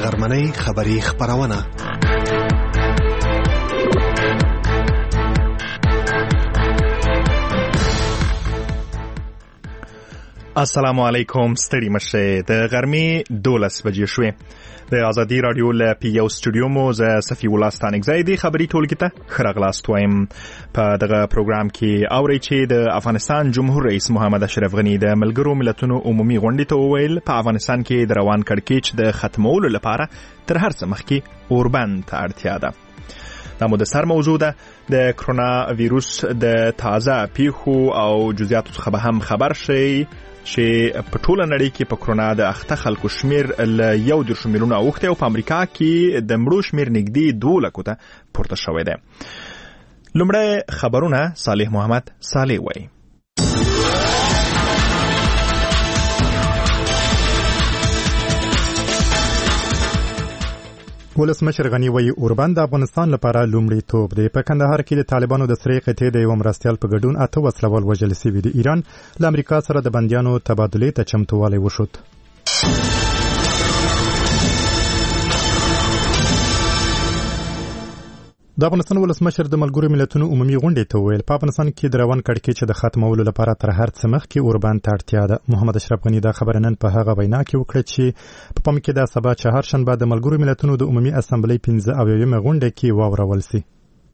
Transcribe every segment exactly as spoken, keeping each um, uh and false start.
غرمنۍ خبری خبرونه. السلام علیکم. ستړي مشه د غرمې دولس بجې شوې. د ازادي رادیو له پیو سټوډیو مو ز صفی الله ستانګزای دی خبري ټولګي ته خراغلاست وایم. په دغه پروګرام کې اوري چې د افغانستان جمهور رئیس محمد اشرف غنی د ملګرو ملتونو عمومي غونډې ته وویل په افغانستان کې د روان کړکېچ د ختمولو لپاره تر هر څه مخکې اوربند ته اړتیا ده. دا مو د سر موضوع ده. د کرونا ویروس د تازه پیښو او جزئیاتو څخه به هم خبر شي چې په ټوله نړۍ کې په کرونا د اخته خلکو شمیر ل یو دېرش میلیونه اوښتی او په امریکا کې د مړو شمیر نږدې دوه لکو ته پورته شوی دی. لومړی خبرونه صالح محمد صالح وایي. ولسمشر غنی وایي اوربند د افغانستان لپاره لومړی توپ دی. په کندهار کې د طالبانو د سرې قطعې د یو مرستیال په ګډون اته وسلوال وژل شوي دي. ایران له امریکا سره د بندیانو تبادلې ته چمتووالی وښود. د افغانستان ولسمشر د ملګرو ملتونو عمومي غونډې ته وویل په افغانستان کې د روان کړکېچ د ختمولو لپاره تر هر څه مخکې اوربند ته اړتیا ده. محمد اشرف غنی دا خبره نن په هغه وینا کې وکړه چې په پام کې د سبا چهارشنبه د ملګرو ملتونو د عمومي اسامبلۍ پنځه اویاومه غونډه کې واورول شي.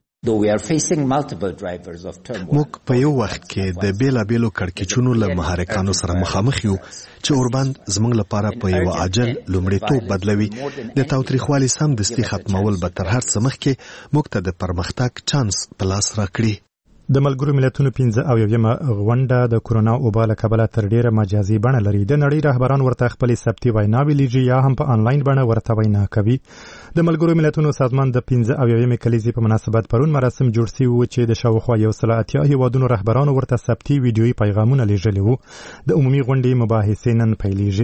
موږ په یو وخت کې د بیلابیلو کړکېچونو له محرکانو سره مخامخ یو چې اوربند زموږ لپاره په یو عاجل لومړیتوب بدلوي. د تاوتریخوالي سمدستي ختمول به تر هر څه مخکې موږ ته د پرمختګ چانس په لاس راکړي. د ملګرو ملتونو پنځه اویاومه غونډه د کرونا وبا له کبله تر ډیره مجازي بڼه لري. د نړۍ رهبران ورته خپلې ثبتي ویناوې لیږي یا هم په انلاین بڼه ورته وینا کوي. د ملګرو ملتونو سازمان د پنځه اویاومې کلیزې په مناسبت پرون مراسم جوړ شوي وو چې د شاوخوا یو سل اتیا هیوادونو رهبرانو ورته ثبتي ویډیویي پیغامونه لیږلي وو. د عمومي غونډې مباحثې نن پیلیږي.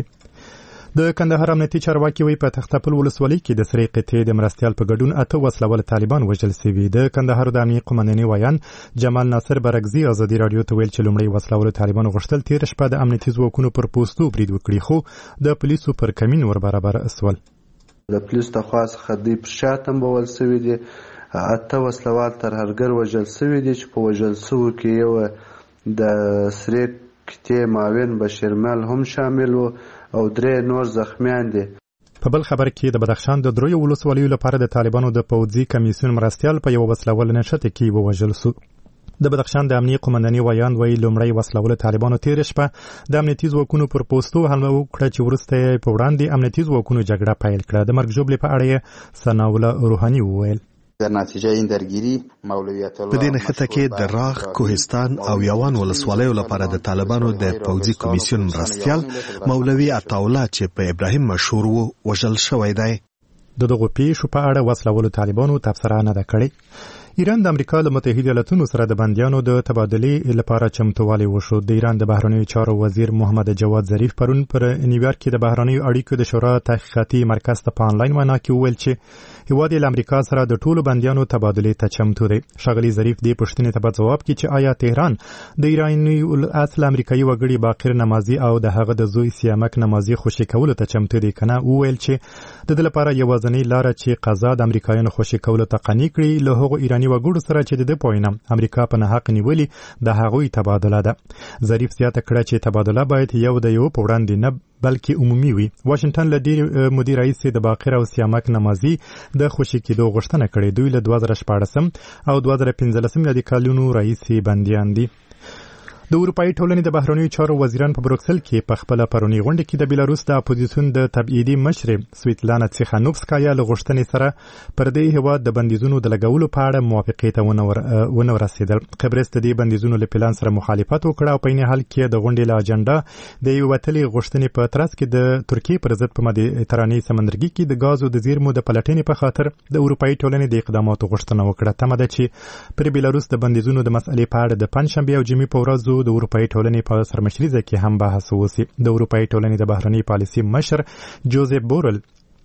د کندهار امنیتي چارواکي وایي په تختپل ولسوالۍ کې د سرې قطعې د مرستیال په ګډون اته وسلوال طالبان وژل شوي. د کندهار د امنیت قومندانۍ ویان جمال ناصر برګزي ازادي رادیو ته ویل چې لومړی وسلوال طالبان غوښتل تیر شپه د امنیتي ځواکونو پر پوستو برید وکړي خو د پولیسو پر کمین ور برابر اسول. د پولیس تخوا څخه دوی پر شا تمبول شوي دي. اته وسلوال ترهګر وژل شوي دي چې په وژل شوو کې یو د سرې قطعې معاون بشیرمل هم شامل و او درې نور زخمیان دي. په بل خبر کې د بدخشان د دریو ولسوالیو لپاره د طالبانو د پوځي کمیسیون مرستیال په یو وسلوال نښته کې ووژل شو. د بدخشان د امنیت قومندانۍ ویان وایي لومړی وسلوال طالبانو تیر شپه د امنیتي ځواکونو پر پوستو حمله وکړه چې وروسته یې په وړاندې امنیتي ځواکونو جګړه پیل کړه. د مرګ ژوبلې په اړه یې ثناءالله روحاني وویل. در نتیجه این درگیری مولویت الله په دې نښته کې د راغ، کوهستان او یوان ولسوالیو لپاره د طالبانو د پوځي کمیسیون مرستیال مولوي عطاالله چې په ابراهیم مشهور وو وژل شوی دی. د دغو پیښو په اړه وسلوالو طالبانو تبصره نه ده کړې. ایران د امریکا له متحده ایالاتونو سره د بندیانو د تبادلې لپاره چمتووالی وښود. د ایران د بهرنیو چارو وزیر محمد جواد ظریف پرون پر نیویارک کې د بهرنیو اړیکو د شورا تحقیقاتي مرکز ته په انلاین وینا کې وویل چې هیواد یې له امریکا سره د ټولو بندیانو تبادلې ته چمتو دی. ښاغلي ظریف دې پوښتنې ته په ځواب کې چې آیا تهران د ایراني اصل امریکایي وګړي باقر نمازي او د هغه د زوی سیامک نمازي خوشي کولو ته چمتو دی کنه، وویل چې د دې لپاره یوازینۍ لاره چې قضا د امریکایانو خوشي کولو ته قانع کړي له هغو ایراني وګړو سره چې د دې پوینه امریکا په ناحق نیولي د هغوی تبادله ده. ظریف زیاته کړه چې تبادله باید یو د یو په وړاندې نه بلکې عمومي وي. واشنگټن له ډېر مودې راهیسې د باقر او سیامک نمازي د خوشي کېدو غوښتنه کړې. دوی له دوه زره شپاړسم او دوه زره پنځلسم میلادي کلونو راهیسې بندیان دي. د اروپایي ټولنې د بهرنیو چارو وزیران په بروکسل کې په خپله پرونی غونډه کې د بیلاروس د اپوزیسیون د تبعیدي مشرې سویتلانا تیخانوفسکایا له غوښتنې سره پر دې هېواد د بندیزونو د لګولو په اړه موافقې ته ونه ورسېدل. قبرس د دې بندیزونو له پلان سره مخالفت وکړ او په عین حال کې د غونډې له اجنډا د یوې وتلې غوښتنې په ترڅ کې د ترکیې پر ضد په مدیترانې سمندرګي کې د ګازو د زیرمو د پلټنې په خاطر د اروپایي ټولنې د اقداماتو غوښتنه وکړه. تمه ده چې پر بیلاروس د بندیزونو د مسئلې په اړه د پنجشنبې او جمعې په ورځو د اروپایي ټولنې په سرمشریزه کې هم بحث وشي. د اروپایي ټولنې د بهرنۍ پالیسي مشر جوزف بورل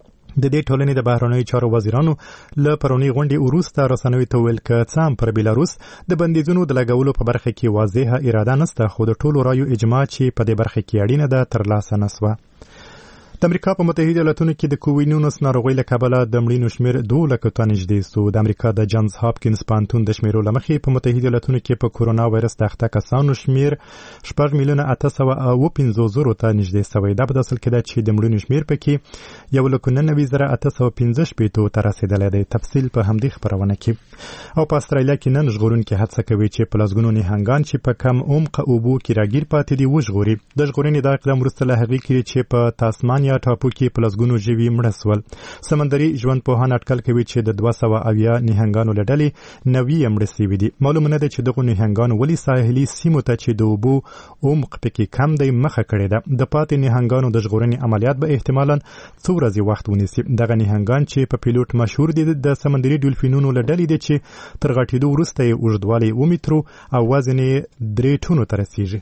د دې ټولنې د بهرنیو چارو وزیرانو له پرونی غونډې وروسته رسنیو ته ویل که څه هم پر بیلاروس د بندیزونو د لګولو په برخه کې واضحه اراده نشته، خو د ټولو رایو اجماع چې په دې برخه کې اړینه ده ترلاسه نه شوه. د امریکا په متحده ایالاتونو کې د کووډ نولس ناروغۍ له کبله د مړینو شمېر دوه لکو ته نږدې سو. د امریکا د جانز هاپکینز پوهنتون د شمیرو له مخې په متحده ایالاتونو کې په کورونا وایرس د اخته کسانو شمېر شپږ میلیونه اته سوه اوه پنځوس زرو ته نږدې سوی. دا په داسې حال کې ده چې د مړینو شمېر پکې یو لکو نهه نوي زره اته سوه پنځه شپېتو ته رسېدلی دی. تفصیل په همدې خپرونه کې. او په استرالیا کې نن ژغورونکي هڅه کوي چې په لسګونو نهنګان چې په کم عمقه اوبو کې راګیر پاتې دي وژغوري. د ژغورنې دا اقدام وروسته له هغې کې چې په تاسمانیا ټاپو کې په لسګونو ژوي مړه سول. سمندري ژوندپوهان اټکل کوي چې د دوه سوه اویا نهنګانو له ډلې نوي یې مړه سوي دي. معلومه نه ده چې دغو نهنګانو ولې ساحلي سیمو ته چې د اوبو عمق پکې کم دی مخه کړې ده. د پاتې نهنګانو د ژغورنې عملیات به احتمالاً څو ورځې وخت ونیسي. دغه نهنګان چې په پیلوټ مشهور دي د سمندري ډولفینونو له ډلې دي چې تر غټېدو وروسته یې اوږدوالی اوه مترو او وزن یې درې ټنو ته رسیږي.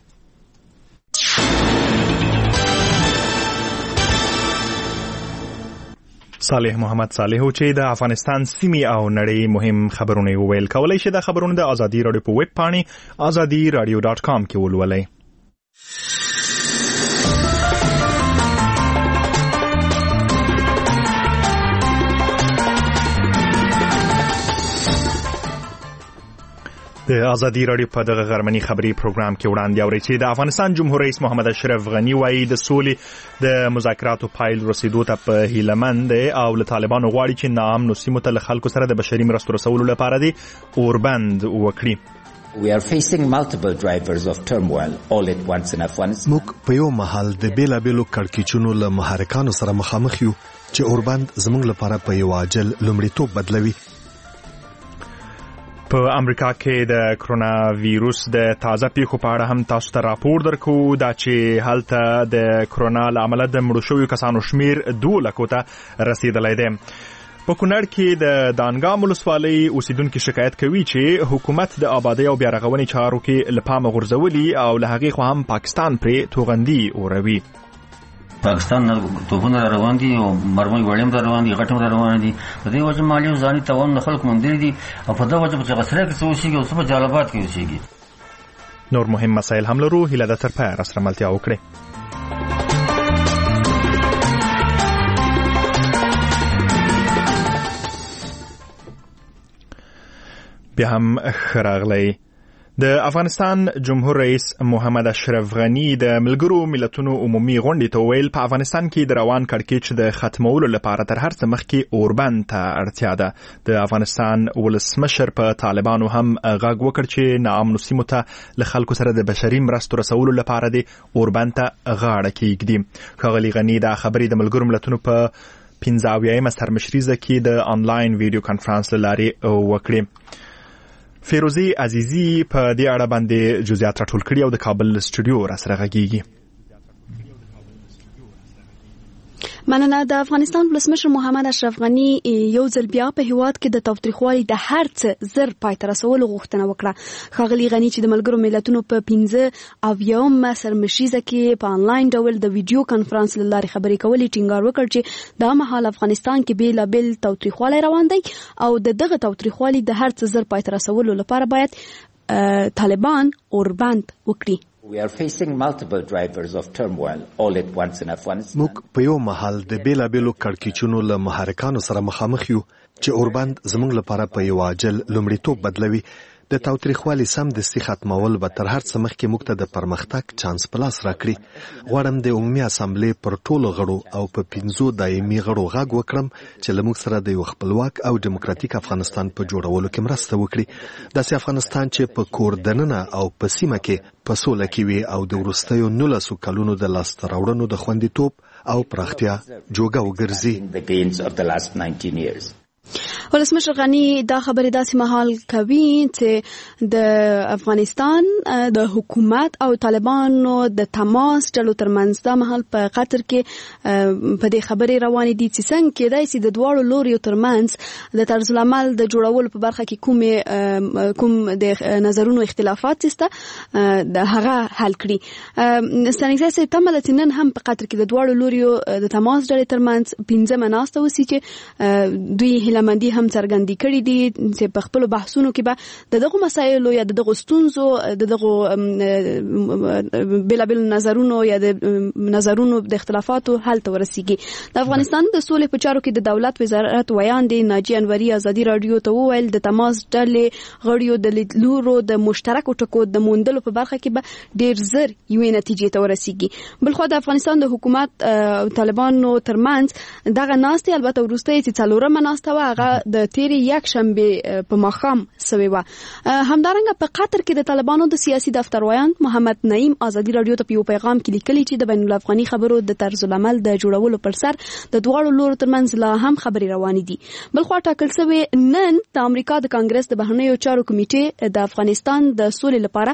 صالح محمد صالح چې د افغانستان سیمې او نړۍ مهم خبرونه وویل. کولای شي د خبرونو د ازادي رادیو په ویب پاڼې ازادي رادیو ډاټ کام کې ولولئ. د ازادي رادیو په دغه غرمني خبري پروګرام کې وړاندې اورئ چې د افغانستان جمهور رئیس محمد اشرف غنی وايي د سولې د مذاکراتو پایل رسیدو ته په هیلهمند او له طالبانو غواړي چې ناامنو سیمو ته له خلکو سره د بشري مرستو رسولو لپاره دي اوربند وکړي. We are facing multiple drivers of turmoil all at once in Afghanistan. موږ په یو مهال د بیلابیلو کړکېچونو له محرکانو سره مخامخ یو چې اوربند زموږ لپاره په یو عاجل لومړیتوب بدلوي. په امریکا کې د کرونا ویروس د تازه پیښو په اړه هم تاسو ته راپور درکو دا چې هلته د کرونا له امله د مړو شویو کسانو شمیر دوه لکو ته رسیدلی دی. په کونړ کې د دانګام ولسوالۍ اوسیدونکي شکایت کوي چې حکومت د آبادۍ او بیارغونې چارو کې له پامه غورځولي او له هغې خوا هم پاکستان پرې توغندي اوروي. پاکستان نه توپونه روان دي او مرمۍ وړم روان دي غټم روان دي. په دې وجه مالی ځاني توان نه خلک مونږ دي او په دا وجه په غسره کې سوشيږي او په جالبات کې وشيږي. نور مهم مسایل هم لرو. هیله ده تر پایه سره ملتیا وکړئ. بیا هم خراغلی. د افغانستان جمهور رئیس محمد اشرف غنی د ملګرو ملتونو عمومي غونډې ته ویل په افغانستان کې د روان کړکېچ د ختمولو لپاره تر هر څه مخکې اوربند ته اړتیا ده. د افغانستان ولسمشر په طالبانو هم غږ وکړ چې ناامنو سیمو ته له خلکو سره د بشري مرستو رسولو لپاره د اوربند ته غاړه کېږدي. ښاغلي غني دا خبرې د ملګرو ملتونو په پنځه اویایمه سرمشریزه کې د آنلاین ویډیو کانفرنس له لارې وکړې. فیروزی عزیزی په دې اړه باندې جزئیات راټول کړي او د کابل استودیو را سره غږیږي. مننه. د افغانستان ولسمشر محمد اشرف غنی یو ځل بیا په هیواد کې د تاوتریخوالي د هر څه زر پای ته رسولو غوښتنه وکړه. ښاغلي غنی چې د ملګرو ملتونو په پنځه اویاومه سرمشریزه کې په آنلاین ډول د ویډیو کانفرنس له لارې خبرې کولې ټینګار وکړ چې دا مهال افغانستان کې بیلابیل تاوتریخوالی روان دی او د دغه تاوتریخوالي د هر څه زر پای ته رسولو لپاره باید طالبان اوربند وکړي. We are facing multiple drivers of turmoil all at once in Afghanistan. موږ په یو مهال د بیلابیلو کړکېچونو له محرکانو سره مخامخ یو چې اوربند زموږ لپاره په یو عاجل لومړیتوب بدلوي. د تاوتریخوالي سمدستي ختمول به تر هر څه مخکې موږ ته د پرمختګ چانس په لاس راکړي. غواړم د عمومي اسامبلې پر ټولو غړو او په پنځو دایمي غړو غږ وکړم چې له موږ سره د یو خپلواک او دیموکراتیک افغانستان په جوړولو کې مرسته وکړي. داسې افغانستان چې په کور دننه او په سیمه کې په سوله کې وي او د وروستیو نولسو کلونو د لاسته راوړنو د خوندیتوب او پراختیا جوګه وګرځي. ولسمشر غنی دا خبرې داسې مهال کوي چې د افغانستان د حکومت او طالبانو د تماس ډلو ترمنځ دا مهال په قطر کې په دې خبرې روانې دي چې څنګه کېدای شي د دواړو لوریو ترمنځ د طرز العمل د جوړولو په برخه کې کوم کوم د نظرونو اختلافات سته د هغه حل کړي. ستانکزی صاحب تمه ده چې نن هم په قطر کې د دواړو لوریو د تماس ډلې ترمنځ پنځمه ناسته وسي چې دوی هیله مندي هم څرګندې کړې دي چې په خپل بحثونو کې به د دغه مسایلو یا د دغه ستونزو د دغه بېلابېل نظرونو یا د نظرونو د اختلافاتو حل ته ورسیږي. د افغانستان د سولې په چارو کې د دولت وزارت ویاندې ناجیه انوري ازادي رادیو ته وویل د تماس ډلې غړیو د لیدلورو د مشترکو ټکو د موندلو په برخه کې به ډېر زر یوې نتیجې ته ورسیږي. بلخو د افغانستان د حکومت او طالبانو ترمنځ دغه ناستې البته وروسته چې څلورمه ناسته وه هغه د تېرې یکشنبې په ماښام سوې وه. همدارنګه په قطر کې د طالبانو د سیاسي دفتر ویاند محمد نعیم ازادي رادیو ته په یو پیغام کې لیکلي چې د بین الافغاني خبرو د طرز العمل د جوړولو پر سر د دواړو لورو ترمنځ لا هم خبرې روانې دي. بلخو ټاکل شوی نن د امریکا د کانګرس د بهرنیو چارو کمیټې د افغانستان د سولې لپاره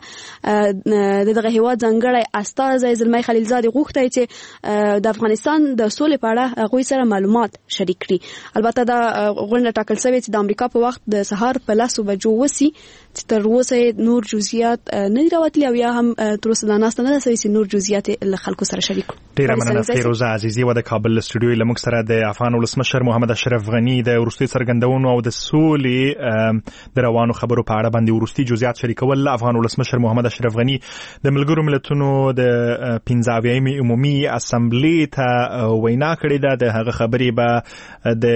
د دغه هیواد ځانګړی استازی زلمی خلیلزاد غوښتي چې د افغانستان د سولې په اړه هغوی سره معلومات شریک کړي. البته دا غونډه ټاکل شوې چې د امریکا په وخت د سهار په لسو بجو وسی چې تر اوسه نور جزئیات نه راوتلي او یا هم تر اوسه دا ناسته نه ده چې نور جزئیات له خلکو سره شریک کړي. ډیره مننه فیروزه عزیزی و د کابل استودیو لمک سره د افغان ولسمشر محمد اشرف غنی د وروستي څرګندونو او د سولې د روانو خبرو په اړه باندې وروستي جزئیات شریکول. افغان ولسمشر محمد اشرف غنی د ملګرو ملتونو د پنځه اویایم عمومي اسمبلی ته وینا کړې ده. د هغه خبرې به د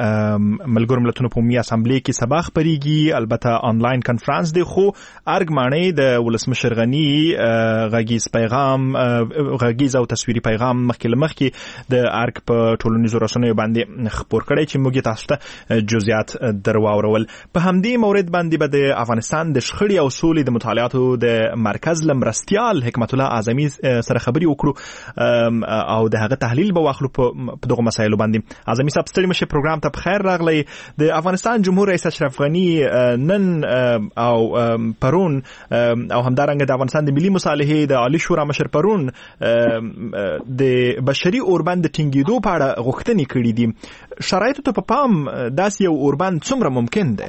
ملګرو ملتونو په عمومي اسمبلی کې سبا خبرېږي. البته آنلاین کنفرانس دی خو ارګمانې د ولسمشر غنی غږیز پیغام غږیز او تصویري پیغام مخکې مخکې د ارګ په ټولنیزو رسنیو باندې خبر کړی چې موږ تاسو ته جزئیات درواورول. په همدې مورد باندې به د افغانستان د شخړې او سولې د مطالعاتو د مرکز لمرستيال حکمت الله اعظمي سره خبري وکړو او د هغه تحلیل به واخلو په دغه مسایلو باندې. اعظمي صاحب ستړي مشه پروګرام ته بخیر راغلی. د افغانستان جمهور رئیس اشرف غنی نن او پرون او همدارنګه د افغانستان د ملي مصالحې د عالی شورا مشر پرون د بشري اوربند ټینګېدو په اړه غوښتنې کړې دي. شرایطو ته په پام داسې یو اوربند څومره ممکن دی؟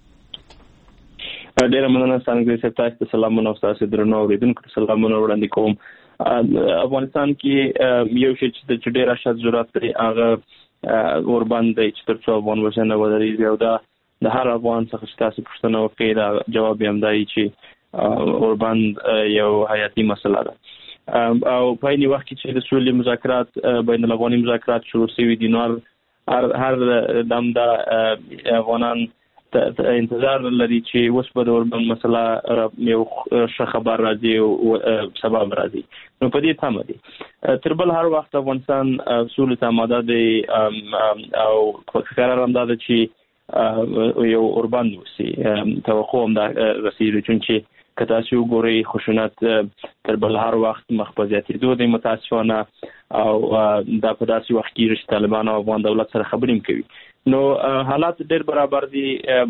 ډیره مننه ستاسو ته تاسو ته سلامونه او تاسو درنو اوریدونکو ته سلامونه وړاندې کوم. افغانستان کې یو شی چې ډیر اشد ضرورت دی هغه اوربند دی چې تر څو افغان وژنه ودرېږي او دا د هر افغان څخه چې تاسو پوښتنه وکړئ دا جواب یې هم دی چې اوربند یو حیاتي مسله ده او په عین وخت کې چې د سولې مذاکرات بین الافغاني مذاکرات شروع شوي دي نو هر هر دم د افغانان انتظار لري چې اوس به د اوربند مسله یو ښه خبر راځي او سبب راځي. نو په دې تمه دي تر بل هر وخت افغانستان سولې ته آماده دی او قرار هم ده چې یو اوربند وسی توقع هم ده رسیدي چې که تاسو وګورئ خشونت تر بل هر وخت مخبزیاتي دوه د متاسفانه او دا په داسې وخت کې چې طالبان او افغان دولت سره خبرې کوي نو حالات ډېر برابر دي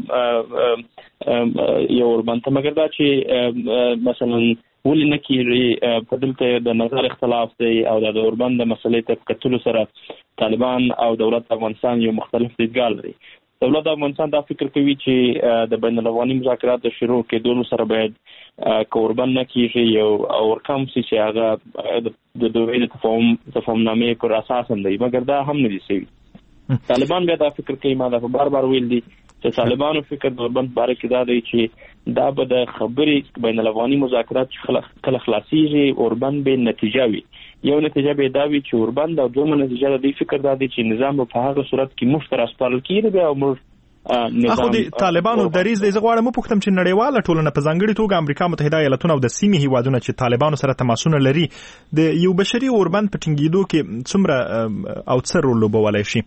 یو اوربند ته مګر دا چې مثلا ولې نه کېږي په دلته د نظر اختلاف دی او د اوربند د مسلې ته کتلو سره طالبان او دولت افغانستان یو مختلف دیدګال لري. دولت افغانستان دا فکر کوي چې د بین الافغاني مذاکرات د شروع کېدو سره باید کوربند نه کېږي یو اورکم چې هغه د دوی د تفاهم تفاهمنامې پر اساس هم دی مګر دا هم نه دي شوي. طالبان بیا دا فکر کوي ما دا په بار بار ویل دي چې طالبانو فکر د اوربند باره کې دا دی چې دا به د خبرې بین الافغاني مذاکرات کله خلاصيږي اوربند به نتیجه وي. یو نتیجه به دا وي چې اوربند او دومره نتیجه د دې فکر دا دی چې نظام په هغه صورت کې مفتر اسپارل کیږي بیا موږ اخو د طالبانو دریز د زغواړه مو پوښتم چې نړیواله ټولنه په ځانګړي توګه امریکا متحده ایالاتونه او د سیمې هیوادونه چې طالبانو سره تماسونه لري د یو بشري اوربند په ټینګېدو کې څومره او څه رول لوبولی شي؟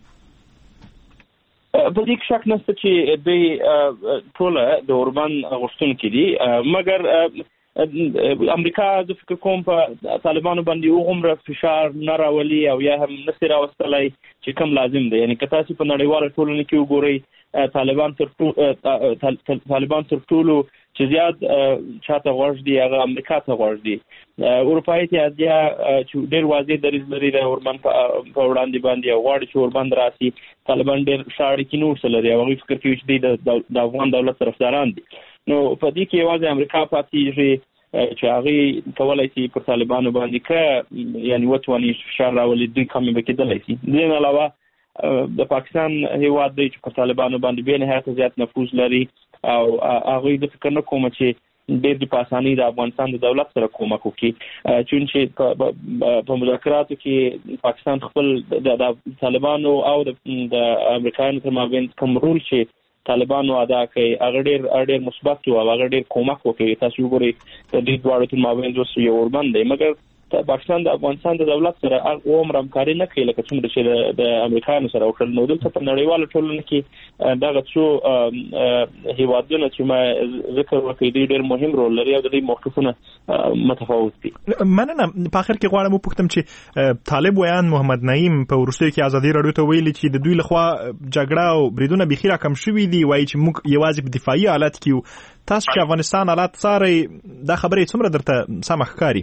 په دې کې شک نشته چې د ټوله د اوربند غوښتونکي دي مګر امریکا د فکر کوم په طالبانو باندې وګمره فشار نه راولي او یا هم نسي راوستلای چې کم لازم دی. یعنی که تاسو په نړیواله ټولنه کې وګورئ طالبان تر طالبان تر ټولو چې زیات چاته غوږ دي هغه امریکا ته غوږ دي. اروپایي اتحادیه چې ډېر واضح دریځ لري د اوربند په وړاندې باندې غواړي چې اوربند راسي. طالبان ډېر شاړې کې نور څه لري او هغوی فکر کوي چې د افغان دولت طرفداران دي. نو په دې کې یوازې امریکا پاتېږي چې هغوی کولی شي پر طالبانو باندې که یعنې وتواني فشار راولي دوی کمې به کېدلی شي. دې نه علاوه د پاکستان هیواد دی چې په طالبانو باندې به نهایت زیات نفوذ لري او هغه د فکر نه کوم چې ډېر د پاسانی د افغانستان د دولت سره کومک وکړي، چې په مذاکراتو کې پاکستان خپل د طالبانو او د امریکایانو تر مابین کوم رول چې طالبانو ادا کوي هغه ډېر ډېر مثبت او هغه ډېر کومک وکړي. تاسو وګورئ د دې دواړو تر مابین دوه یو اوربند دی، مګر پاکستان د افغانستان د دولت سره هغه عمر همکاري نه کوي لکه څومره چې د امریکایانو سره وکړل. نو دلته په نړیواله ټولنه کې دغه څو هیوادونه چې ما ذکر وکړی دي ډېر مهم رول لري او د دې موقفونه متفاوت دي. مننه. په اخر کې غواړم وپوښتم چې طالب ویان محمد نعیم په وروستیو کې ازادي راډیو ته ویلي چې د دوی لخوا جګړه او بریدونه بخیر کم شوي دي، وایي چې موږ یوازې په دفاعي حالت کې یو. تاسو چې افغانستان حالات څارئ دا خبرې څومره درته سمه ښکاري؟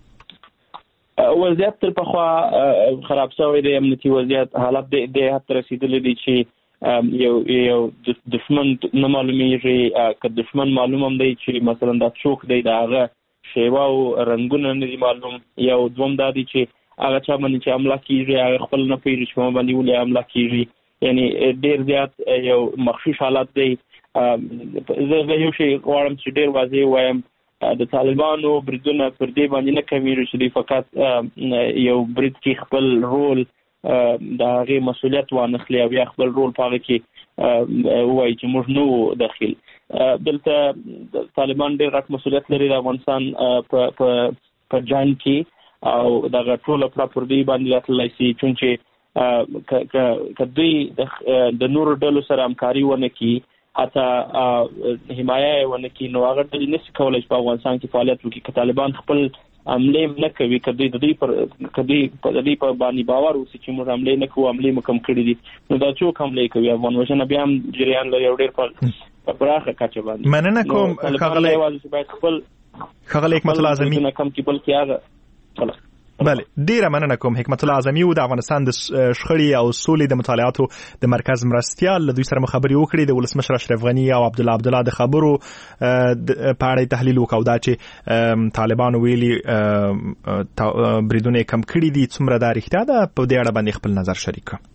وضعیت تر پخوا خراب شوی دی، امنیتي وضعیت حالت د حد رسیدلی دی چې یو یو دشمن نه معلومیږي، که دشمن معلوم هم دی چې مثلا دا څوک دی د هغه شیوه او رنګونه نه دي معلوم. یو دوم دا دی چې هغه چا باندې چې حمله کیږي هغه خپل نه پوهېږي چې ما باندې ولې حمله کیږي، یعنی ډېر زیات یو مخشوش حالت دی. زه یو شی غواړم چې ډېر واضح وایم، د طالبانو بریدونه پر دې باندې نه کمیږي چې دوی فقط یو برید کې خپل رول د هغې مسؤلیت وانخلي او یا خپل رول په هغه کې ووایي چې موږ نه وو داخل. دلته طالبان ډېر غټ مسؤلیت لري د افغانستان په جنګ کې او دغه ټوله پړه پر دوی باندې راتللی سي، چون چې که دوی د نورو ډلو سره همکاري ونه کړي حتی حمایه ونه کړي نو هغه ډلې نشي کولی چې په افغانستان کې فعالیت وکړي. که طالبان خپل حملې نه کوي، که دوی د دوی پر که دوی د دوی په باندې باور وسي چې موږ حملې نه کوو، حملې مو کم کړي دي، نو دا څوک حملې کوي؟ افغان وژنه بیا هم جریان لري او ډېر په پراخه کچه باندې. مننه کوم ښاغلی باید خپل ښاغلی حکمت الله اعظمي نه کم کړي بلکې هغه بله ډیره مننه کوم. حکمت الله اعظمي و د افغانستان د شخړې او سولې د مطالعاتو د مرکز مرستیال له دوی سره مخابرې وکړې. د ولسمشر اشرف غني او عبدالله عبدالله د خبرو په اړه تحلیل وکاو دا چې طالبانو ویلي بریدونه کم کړي دي، څومره دا رښتیا ده؟ په دې اړه باندې خپل نظر شریک کړه.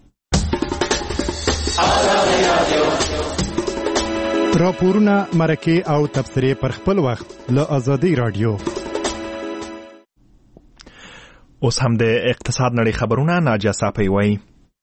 راپورونه، مرکې او تبصرې پر خپل وخت له ازادي راډیو. اوس هم د اقتصاد نړۍ خبرونه ناجیه صافی وایي.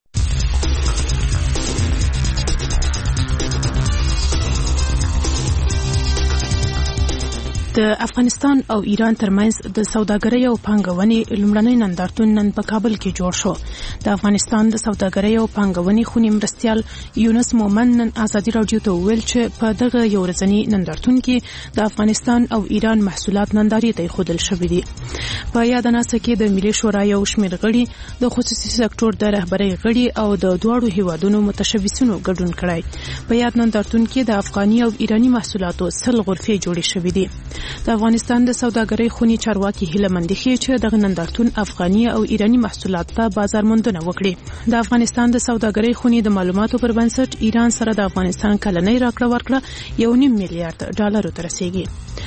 د افغانستان او ایران ترمنځ د سوداګرۍ او پانګونې لومړنی نندارتون نن په کابل کې جوړ شو. د افغانستان د سوداګرۍ او پانګونې خونې مرستیال یونس مومن نن ازادي راډیو ته وویل چې په دغه یو ورځني نندارتون کې د افغانستان او ایران محصولات نندارې ته ایښودل شوي دي. په یاده ناسته کې د ملي شورا یو شمېر غړي، د خصوصي سکتور د رهبرۍ غړي او د دواړو هیوادونو متشبثینو ګډون کړی. په یاد نندارتون کې د افغاني او ایراني محصولاتو سل غرفې جوړې شوې دي. د افغانستان د سوداګرۍ خونې چارواکي هیله مند دي چې دغه نندارتون افغاني او ایراني محصولات ته بازار موندنه وکړي. د افغانستان د سوداګرۍ خونې د معلوماتو پر بنسټ ایران سره د افغانستان کلنۍ راکړه ورکړه یو نیم میلیارډ ډالرو ته رسیږي.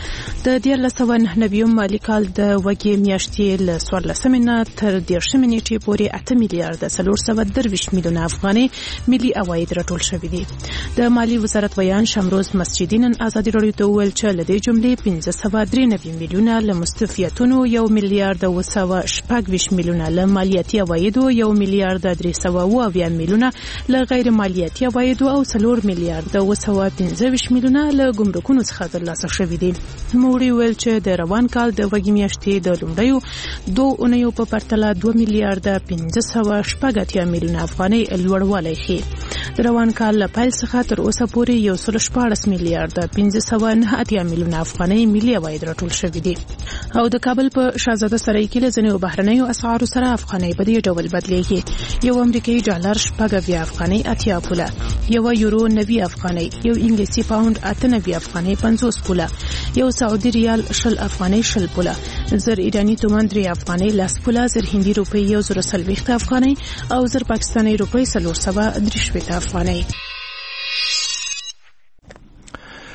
د دیارلس سوه نهه نوي مالي کال د وږې میاشتې له څوارلسمې نه تر دېرشمې نیټې پورې اته میلیارډ څلور سوه درویشت میلیونه افغانۍ ملي عواید راټول شوي دي. د مالي وزارت ویان شمروز مسجدي نن ازادي راډیو ته وویل چې له دې جملې پنځه سوه درې نوي میلیونه له مستوفیتونو، یو میلیارډ اوه سوه شپږ ویشت میلیونه له مالیاتي عوایدو، یو میلیارډ درې سوه اوه اویا میلیونه له غیر مالیاتي عوایدو او څلور میلیارډ اوه سوه پنځه ویشت میلیونه له ګمرکونو څخه ترلاسه شوي دي. نوموړي ویل چې د روان کال د وږې میاشتې د لومړیو دوه اونیو په پرتله دوه میلیارډ پنځه سوه شپږ اتیا میلیونه افغانۍ لوړوالی ښیي. د روان کال له پیل څخه تر اوسه پورې یو سل شپاړس میلیارډ پنځه سوه نهه اتیا میلیونه افغانۍ ملي عواید راټول شوي دي. او د کابل په شهزاده سرای کې له ځینو بهرنیو اسعارو سره افغانۍ په دې ډول بدلیږي: یو امریکایي ډالر شپږ اویا افغانۍ اتیا پوله، یو یورو نوي افغانۍ، یو انګلیسي پاوند اته نوي افغانۍ پنځوس پوله، یو سعودي ریال شل افغانۍ شل پوله، زر ایرانی تومان درې افغانۍ لس پوله، زر هندي روپۍ یو زر څلوېښت افغانۍ او زر پاکستاني روپۍ څلور سوه درې شپېته افغانۍ.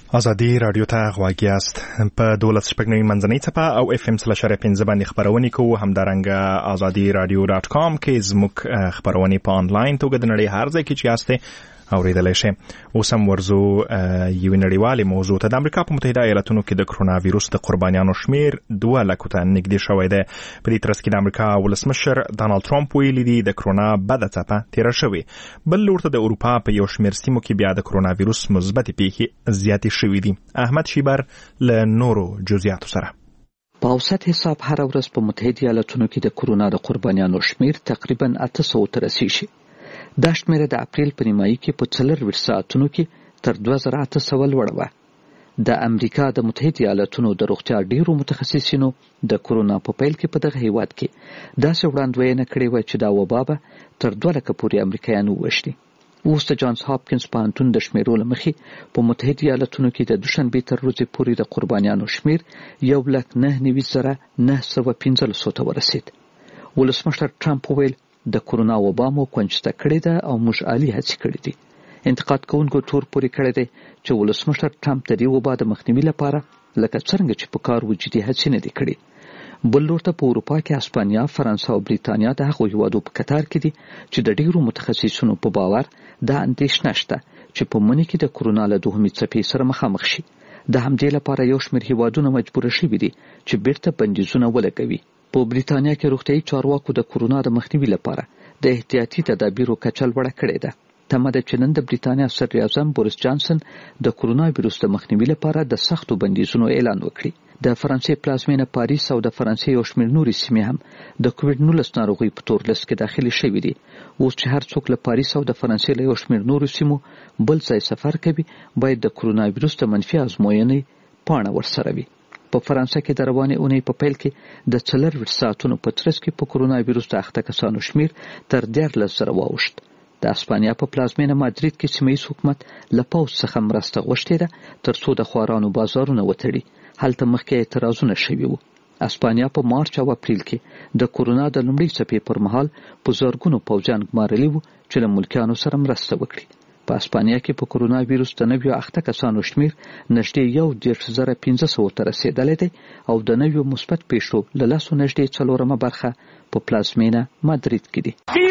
ازادي رادیو ته غواړئ یاست په دولس شپږ نوي منځنۍ څپه او اف ام سل شر پنځه باندې خبرونه کوو همدارنګه ازادي رادیو ډاټ کام کې زموږ خبرونه په انلاین توګه د نړۍ هر ځای کې چې یاست اوریدلای شئ. اوس هم ورزو یو نړیوالې موضوع ته. د امریکا په متحده ایالاتونو کې د کرونا وایروس د قربانیانو شمیر دوه لکو ته نږدې شوی دی. په دې ترڅ کې د امریکا ولسمشر ډانلډ ټرمپ ویلي دی د کرونا بده څپه تیره شوې. بل لور ته د اروپا په یو شمیر سیمو کې بیا د کرونا وایروس مثبتې پیښې زیاتې شوې دي. احمد شیبر له نورو جزئیاتو سره. په اوسط حساب هر ورځ په متحده ایالاتونو کې د کرونا د قربانیانو شمیر تقریبا اته سوه ته رسیږي. دا شمېره د اپریل په نیمایي کې په څلورویشت ساعتونو کې تر دوه زره اته سوه لوړه وه. د امریکا د متحده ایالاتونو د روغتیا ډیرو متخصصینو د کرونا په پیل کې په دغه هیواد کې داسې وړاندوینه کړې وه چې دا وبا به تر دوه لکه پورې امریکایان ووژني. اوس د جانز هاپکینز پوهنتون د شمیرو له مخې په متحده ایالاتونو کې د دوشنبې تر ورځې پورې د قربانیانو شمیر یو لک نهه نوي زره نه سوه پنځلس ته ورسید. ولسمشر ټرمپ وویل د کرونا وبا مو کنجسته کړې ده او موږ عالی هڅې کړې دي. انتقاد کوونکو تور پورې کړی دی چې ولسمشر ټرمپ د دې وبا د مخنیوي لپاره لکه څرنګه چې په کار وجودي هڅې نه دي کړې. بل لور ته په اروپا کې اسپانیا، فرانسه او بریتانیا د هغو هیوادو په کتار کې دي چې د ډیرو متخصصینو په باور دا اندېښنه شته چې په مني کې د کرونا له دوهمې څپې سره مخامخ شي. د همدې لپاره یو شمېر هیوادونه مجبور شوي دي چې بیرته بندیزونه ولګوي. په بریتانیا کې روغتیايي چارواکو د کرونا د مخنیوي لپاره د احتیاطي تدابیرو کچه لوړه کړې ده. تمه ده چې نن د بریتانیا صدر اعظم بوریس جانسن د کرونا وایروس د مخنیوي لپاره د سختو بندیزونو اعلان وکړي. د فرانسې پلازمینه پاریس او د فرانسې یو شمېر نورې سیمې هم د کووډ نولس ناروغۍ په تور لیست کې داخلي شوي دي. اوس چې هر څوک له پاریس او د فرانسې له یو شمېر نورو سیمو بل ځای سفر کوي باید د کرونا وایروس د منفي ازموینې پاڼه ورسره وي. په فرانسه کې د روانې اونۍ په پیل کې د څلورویشت ساعتونو په ترڅ کې په کرونا وایروس د اخته کسانو شمیر تر دیارلس زره واوښت. د اسپانیا په پلازمینه مادرید کې سیمه ییز حکومت له پوځ څخه مرسته غوښتې ده تر څو د خوارانو بازارونه وتړي. هلته مخکې اعتراضونه شوي وو. اسپانیا په مارچ او اپریل کې د کرونا د لومړۍ څپې پر مهال په زرګونو پوځیان ګمارلي وو چې له ملکیانو سره مرسته وکړي. په اسپانیا کې په کرونا وایروس د نویو اخته کسانو شمیر نږدې یو دېرش زره پنځه سوه ته رسېدلی دی او د نویو مثبت پیښو له لسو نږدې څلورمه برخه په پلازمینه مادرید کې دي.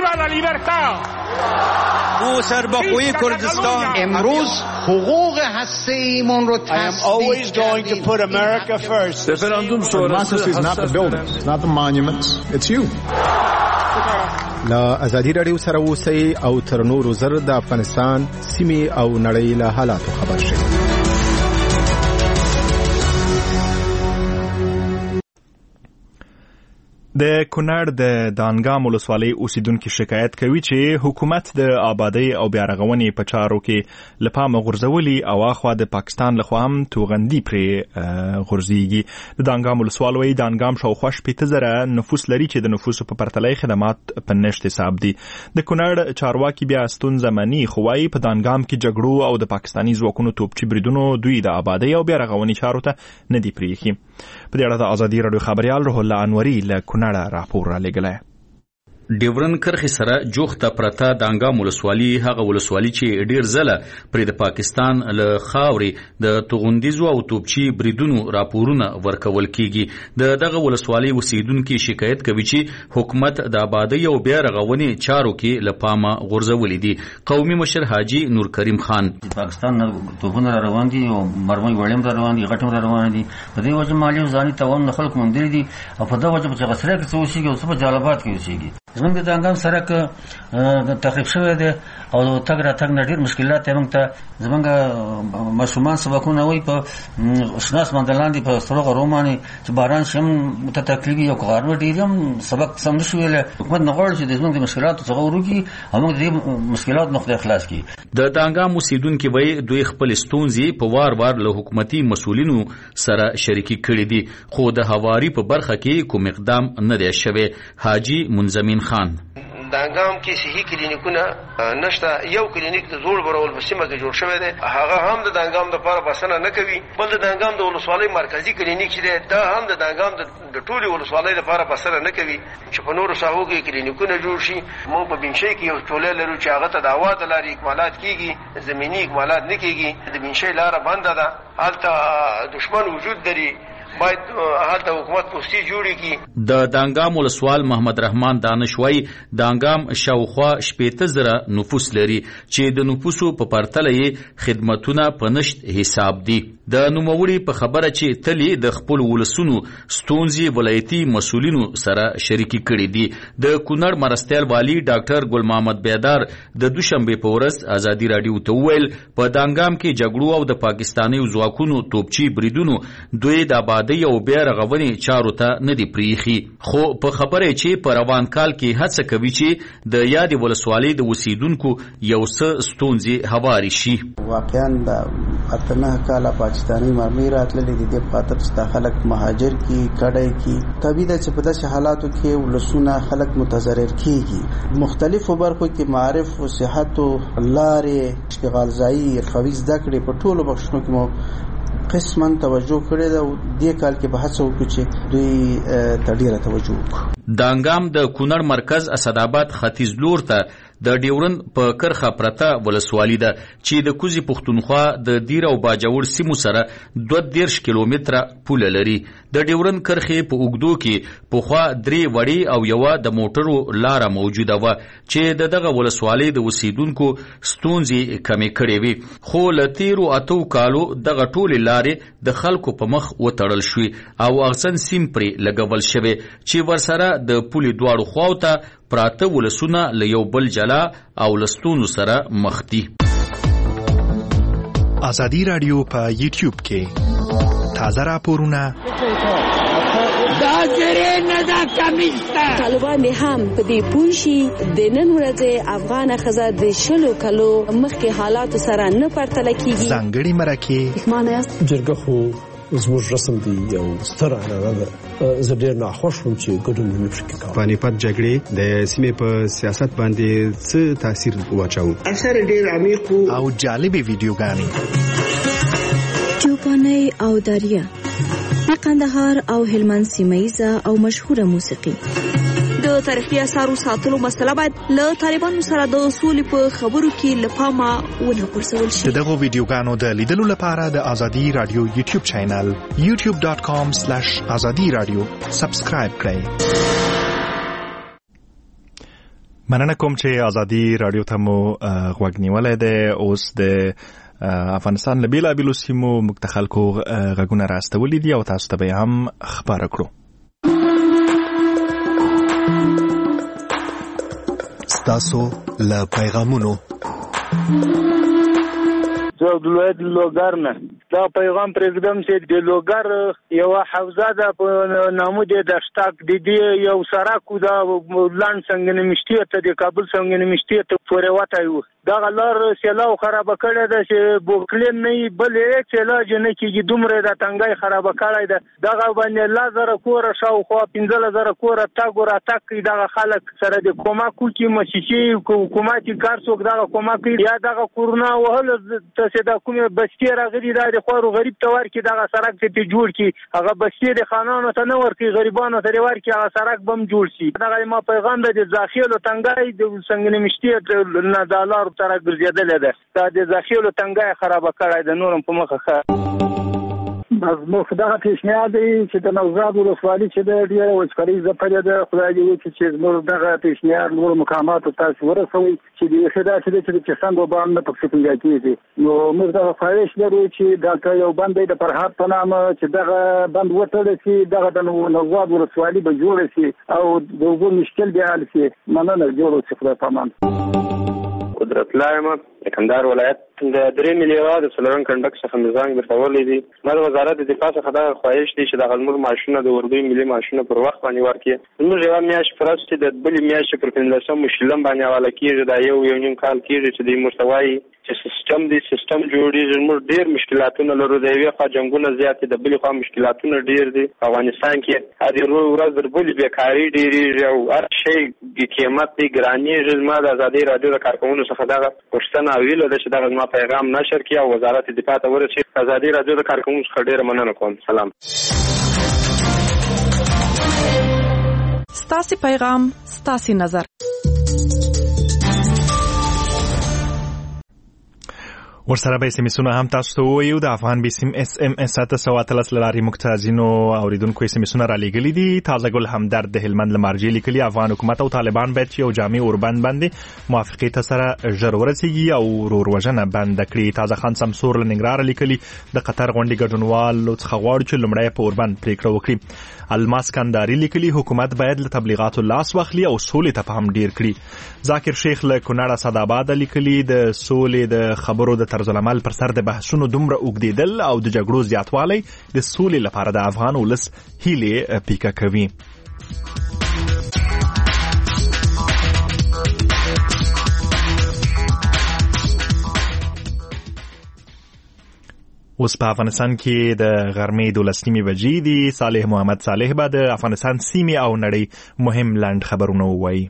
موسرباخوی کردستان امروز حقوق هسته‌ایمون رو تثبیت کردیم. رفراندوم شورای is not the buildings, it's not the monuments, it's you. لا ازادي رادیو سره اوسئ او تر نورو زر د افغانستان سیمې او نړۍ له حالاتو خبر شئ. د کونړ د دانګام ولسوالۍ اوسیدونکو شکایت کوي چې حکومت د آبادی او بیارغونې په چارو کې له پامه غورځولي او اخوا د پاکستان لخوا هم توغندي پرې غورځيږي. د دانګام ولسوالۍ دانګام شاوخوا شپېته زره نفوس لري چې د نفوسو په پرتلې خدمات په نشت حساب دي. د کونړ چارواکي بیا ستونزه مني خو وايي په دانګام کې جګړو او د پاکستاني ځواکونو توپچي بریدونو دوی د آبادی او بیارغونې چارو ته نه دی پریخي. په دې اړه د ازادي رادیو خبريال روح الله انوري له کونړ راپور را لګلای. ډیورن کرخي سره جوخته پرتا دانګام ولسوالي هغه ولسوالي چې ډیر زله پر د پاکستان له خاورې د توغندیزو او توپچي بریدونو راپورونه ورکول کیږي. د دغه ولسوالي اوسیدونکو شکایت کوي چې حکومت د آبادی او بیا رغونې چارو کې لپامه غورځولې دي. قومي مشر حاجی نور کریم خان پاکستان توپونه روان دي او مرمۍ وړم روان دي غټم روان دي په دې وجه مالی ځاني توان خلک مندري دي او په دغه وجه چې غسره کې څه شي او څه جالبات کې شي. زمونږ د دانګام سړک تخریب شوی دی او تګ راتګ نه ډېر مشکلات موږ ته زمونږ ماشومان سبقونه وایي په شناس باندې لاندې په سروغ روماني چې باران شم ته تکلیف یو کار ډېر هم سبق سم نشو ویل. حکومت نه غواړي چې د زمونږ د مشکلاتو څخه وروکي او موږ د مشکلات نه خلاص خلاص کړي. د دانګام اوسیدونکو وایي دوی خپل ستونزې په وار وار له حکومتي مسؤلینو سره شریکي کړي دي خو د هواري په برخه کې کوم اقدام نه دی شوی. حاجی منزمین خان دانګام کې صحي کلینیکونه نشته. یو کلینیک د زوړ برول په سیمه کې جوړ شوی دی هغه هم د دانګام لپاره بسنه نه کوي. بل د دانګام د ولسوالۍ مرکزی کلینیک چې دی دا هم د دانګام د ټولي ولسوالۍ لپاره بسنه نه کوي چې په نورو ساحو کې کلینیکونه جوړ شي. موږ په بنشي کې یو ټوله لرو چې هغه ته د هوا د لارې اکمالات کیږي زمینی اکمالات نه کیږي. د بنشي لاره بنده ده هلته دشمن وجود لري باید هلته حکومت پوسټي جوړې کړي. د دانګام ولسوال محمد رحمان دانش وایي دانګام شاوخوا شپېته زره نفوس لري چې د نفوسو په پرتله یې خدمتونه په نشت حساب دي. د نوموړي په خبره چې تلی د خپل ولسونو ستونزې ولایتي مسؤلینو سره شریکي کړي دي. د کونړ مرستیال والی ډاکټر ګل محمد بیدار د دوشنبه په ورځ ازادي رادیو ته وویل په دانګام کې جګړو او د پاکستاني ځواکونو توپچي بریدونو دوی د آبادۍ او بیا رغونې چارو ته نه دي پریخي، خو په خبره چې په روان کال کې هڅه کوي چې د یادې ولسوالۍ د اوسیدونکو یو څه ستونزې هواري شي. واقعا د اته نه کاله پاکستاني مرمۍ راتللې دي د خاطر چې خلک مهاجر کی کډای کی طبيعي د چې په داسې حالاتو کې ولسونه خلک متضرر کیږي. مختلفو برخو کې معارف او صحت او لارې اشتغال ځای خوي زده کړې په ټولو بخښونو کې مو قسماً توجه کړې ده او دې کال کې به هڅه وکړو چې دوی ته ډیره توجه وکړو. دانګام د کونړ مرکز اسداباد ختیځ لور ته د ډیورن په کرخه پرته ولسوالي ده چې د کوزي پښتونخوا د دیر او باجوړ سیمو سره دوه دیرش کیلومتره پوله لري. د ډیورن کرخې په اوګدو کې پخوا درې وړي او یو د موټرو لاره موجوده و چې د دغه ولسوالۍ د اوسیدونکو ستونزې کمې کړې وي، خو له تیرو اتو کالو دغه ټولې لارې د خلکو په مخ وتړل شوې او اغسن سیم پرې لګول شوی چې ورسره د پولې دواړو خواو ته پراته ولسونه له یو بل جلا او لستونو سره مخ دي. ازادي رادیو په یوټیوب کې تازه راپورونه دا زره نه دا کمیسته طالبان هم په دې پوښي د نن ورځې افغان خزه د شلو کلو مخکې حالات سره نه پرتله کیږي. ځانګړي مرکه معنی جرګه خو زموږ رسم دی یو ستر عنعنه ده. زه ډېر ناخوښ وم چې ګډون مې پکې کاوه. پانیپت جګړې د سیمې په سیاست باندې څه تاثیر واچاوه؟ اثر ډېر عمیق او جالبې ویډیوګانې چوپانۍ او دریا د قندهار او هلمند سیمه‌یزه او مشهوره موسیقي. د تاریخي اثارو ساتلو مسله باید له طالبانو سره د سولې په خبرو کې له پامه ونه غورځول شي. دغه ویډیوګانو د لیدلو لپاره د ازادي رادیو یوټیوب چینل یوټیوب ډاټ کام سلیش ازادي رادیو سبسکرایب کړئ. مننه کوم چې ازادي رادیو ته مو غوږ نیولای دی. اوس د افغانستان له بیلابیلو سیمو موږ ته خلکو غږونه راستولي دي او تاسو ته به هم خبره کړو. ستاسو له پیغامونو زه عبدالواحد لوګر نه دا پیغام پرېږدم چې د لوګر یوه حوزه ده په نامو د دشتاک د دې یو سړک ده لاند سنګنمشتي ته د کابل سنګنمشتي ته پورې وتی و. دغه لار سیلاو خرابه کړې ده چې بوکلین نه وي بل هېڅ علاج نه کېږي. دومره د تنګی خرابه کړی ده. دغه باندې لس زره کوره شاوخوا پنځلس زره کوره تګ و راتګ کوي. دغه خلک سره د کومک وکړي موسسې حکومتي کار څوک دغه کومک کوي یا دغه کورونه وهلو ته د کومې بستې راغلي دا د خوارو غریب ته ورکړي دغه سړک ته جوړ کړي. هغه بستې د خانانو ته نه ورکړي غریبانو ته یې ورکړي هغه سړک به هم جوړ شي. دغه ما پیغام ده د زاخیلو تنګی د سنګنمشتي نه دا لار سره ګرځېدلې ده. دا د زاخیلو تنګی خرابه کړی ده. نور هم په مخه ښه زموږ دغه پیشنهاد دی چې د نوزاد ولسوالي چې د ډېره وچکالي ځپلې ده. خدای دې وکړي چې زموږ دغه پیشنهاد نورو مقاماتو تاسو ورسوئ چې د یخې داسې دی چې د چسنګ وبا نه پکې پیدا کېږي. نو موږ دغه خواهش لرو چې دلته یو بند دی د فرهاد په نامه چې دغه بند وتړل شي. دغه د نوزاد ولسوالي به جوړه شي او د اوبو مشکل بیا حل شي. مننه جوړ شي. خدای پامان. قدرت لایم د کندهار ولایت د درې میلیونه د څلورم کنډک څخه مزانګ درتولې دي. ما د وزارت د دفاع څخه دا خواهش دی چې د غلمور ماشونه د اردوی ملي ماشونه پر وخت باندې ورکړي. موږ یو میاشت پرست چې د بلې میاشتې پر پنځلسم مشلم باندې حواله کېږي. دا یو یو نیم کال کېږي چې د مرتوای چې سیستم دی سیستم جوړیږي. موږ ډېر مشکلاتونه لرو. د یوې خوا جنګونه زیات دي د بلې خوا مشکلاتونه ډېر دي. افغانستان کې د ورځ ورځ در بلې بیکاري ډېرېږي او هر شی قیمت دی ګرانېږي. ما د ازادي رادیو د کارکوونکو څخه دغه پوښتنه ویله ده چې دغه زما پیغام نشر کړي او وزارت دفاع ته ورسېږي. ازادي رادیو د کارکوونکو څخه ډېره مننه کوم. سلام. ستاسې پیغام ستاسې نظر. ورسره به سیمسونه هم تاسو ته وایو د افغان بي سیم اس ام اس اته سوه اتلس لاري مکتازینو اوریدونکو سیمسونه را لګلې دي. تازه ګل همدرد د هلمند لمرجې لیکلي افغان حکومت او طالبان باید چې یو جامع اوربند باندې موافقه ته سره ژر ورسیږي او ورور وژنه بند کړي. تازه خان سمسور لنګرار لیکلي د قطر غونډې ګډونوال څخه غواړي چې لمړی په اوربند پریکړه وکړي. الماس کنداري لیکلي حکومت باید له تبلیغاتو لاس واخلي او سولې ته پام ډیر کړي. ذاکر شیخ له کونړ سعدآباد لیکلي د سولې د خبرو د طرز العمل پر سر د بحثونو دومره اوږدېدل او د جګړو زیاتوالی د سولې لپاره د افغان ولس هیلې پیکه کوي. اوس په افغانستان کې د غرمې دولس نیمې بجې دي. صالح محمد صالح به د افغانستان سیمې او نړۍ مهم لنډ خبرونه ووایي.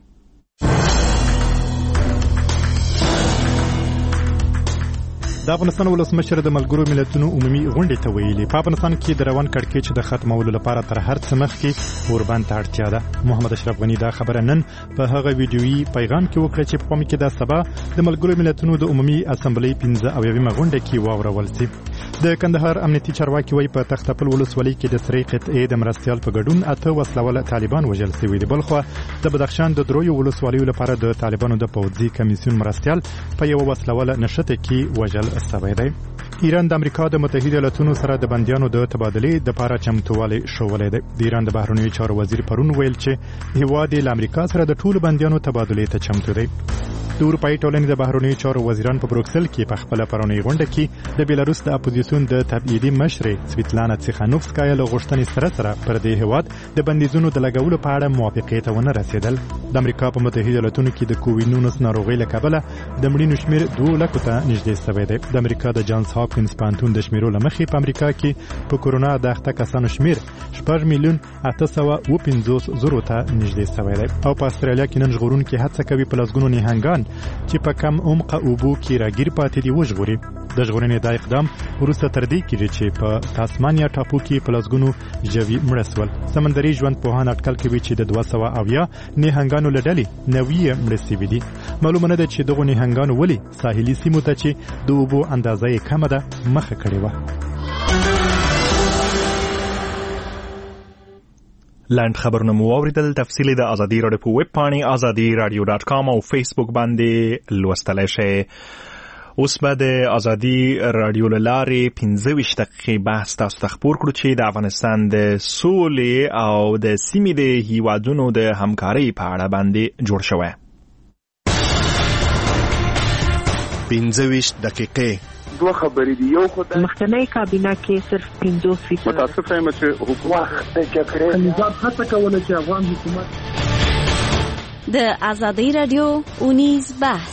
د افغانستان ولسمشر د ملګرو ملتونو عمومي غونډې ته ویلي په افغانستان کې د روان کړکېچ د ختمولو لپاره تر هر څه مخکې اوربند ته اړتیا ده. محمد اشرف غني دا خبره نن په هغه ویډیويي پیغام کې وکړه چې په قوم کې د سبا د ملګرو ملتونو د عمومي اسمبلی پنځه اویاومه غونډه کې واورول شي. د کندهار امنیتي چارواکي وایي په تختپل ولسوالۍ کې د سرې قطعې د مرستيال په ګډون اته وسلواله طالبان وژل شوي دي. بلخو د بدخشان د درویو ولسوالیو لپاره د طالبانو د پوځي کمیسیون مرستيال په یو وسلواله نشته کې وژل شوی دی. ایران د امریکا د متحده ایالاتونو سره د بندیانو د تبادلې د لپاره چمتووالی ښودلی دی. د ایران د بهرنیو چارو وزیر پرون ویل چې هیواد یې له امریکا سره د ټولو بندیانو تبادلې ته چمتو دی. د اروپایي ټولنې د بهرنیو چارو وزیران په بروکسل کې په خپله پرونۍ غونډه کې د بیلاروس د اپوزیسیون د تبعیدي مشرې سویتلانا تیخانوفسکایا له غوښتنې سره سره پر دې هیواد د بندیزونو د لګولو په اړه موافقې ته ونه رسېدل. د امریکا په متحده ایالاتونو کې د کووډ نولس ناروغۍ له کبله د مړینو شمېر دوه لکو ته نږدې شوی دی. د امریکا د جانز هاپکینز پوهنتون د شمیرو له مخې په امریکا کې په کورونا د اخته کسانو شمېر شپږ میلیون اته سوه اوه پنځوس زرو ته نږدې شوی دی. او په استرالیا کې نن ژغورونکي هڅه کوي په لسګونو نهنګان چې په کم عمقه اوبو کې راګیر پاتې دي وژغوري. د ژغورنې دا اقدام وروسته تر دې کېږي چې په تاسمانیا ټاپو کې په لسګونو ژوي مړه شول. سمندري ژوند پوهان اټکل کوي چې د دوه سوه اویا نهنګانو له ډلې نوي یې مړه شوي دي. معلومه نه ده چې دغو نهنګانو ولې ساحلي سیمو ته چې د اوبو اندازه یې کمه ده مخه کړې وه. لاند خبرونه مو اوریدل. تفصیلی د ازادي راډیو په ویب پاڼې ازادي رادیو ډاټ کام او فیسبوک باندې لوستلای شئ. اوس به د ازادي رادیو له لارې پنځه ویشت دقیقې بحث تاسو ته خپور کړو چې د افغانستان د سولې او د سیمې د هیوادونو د همکارۍ په اړه باندې جوړ شوی. پنځه ویشت دقیقې دوه خبرې دي. یو خو د مخکنی کابینه کې صرف پنځوس فیصد متاسفه یم چې حکومت د جګړې نظام هڅه کوله چې افغان حکومت د ازادي رادیو اونیز بحث.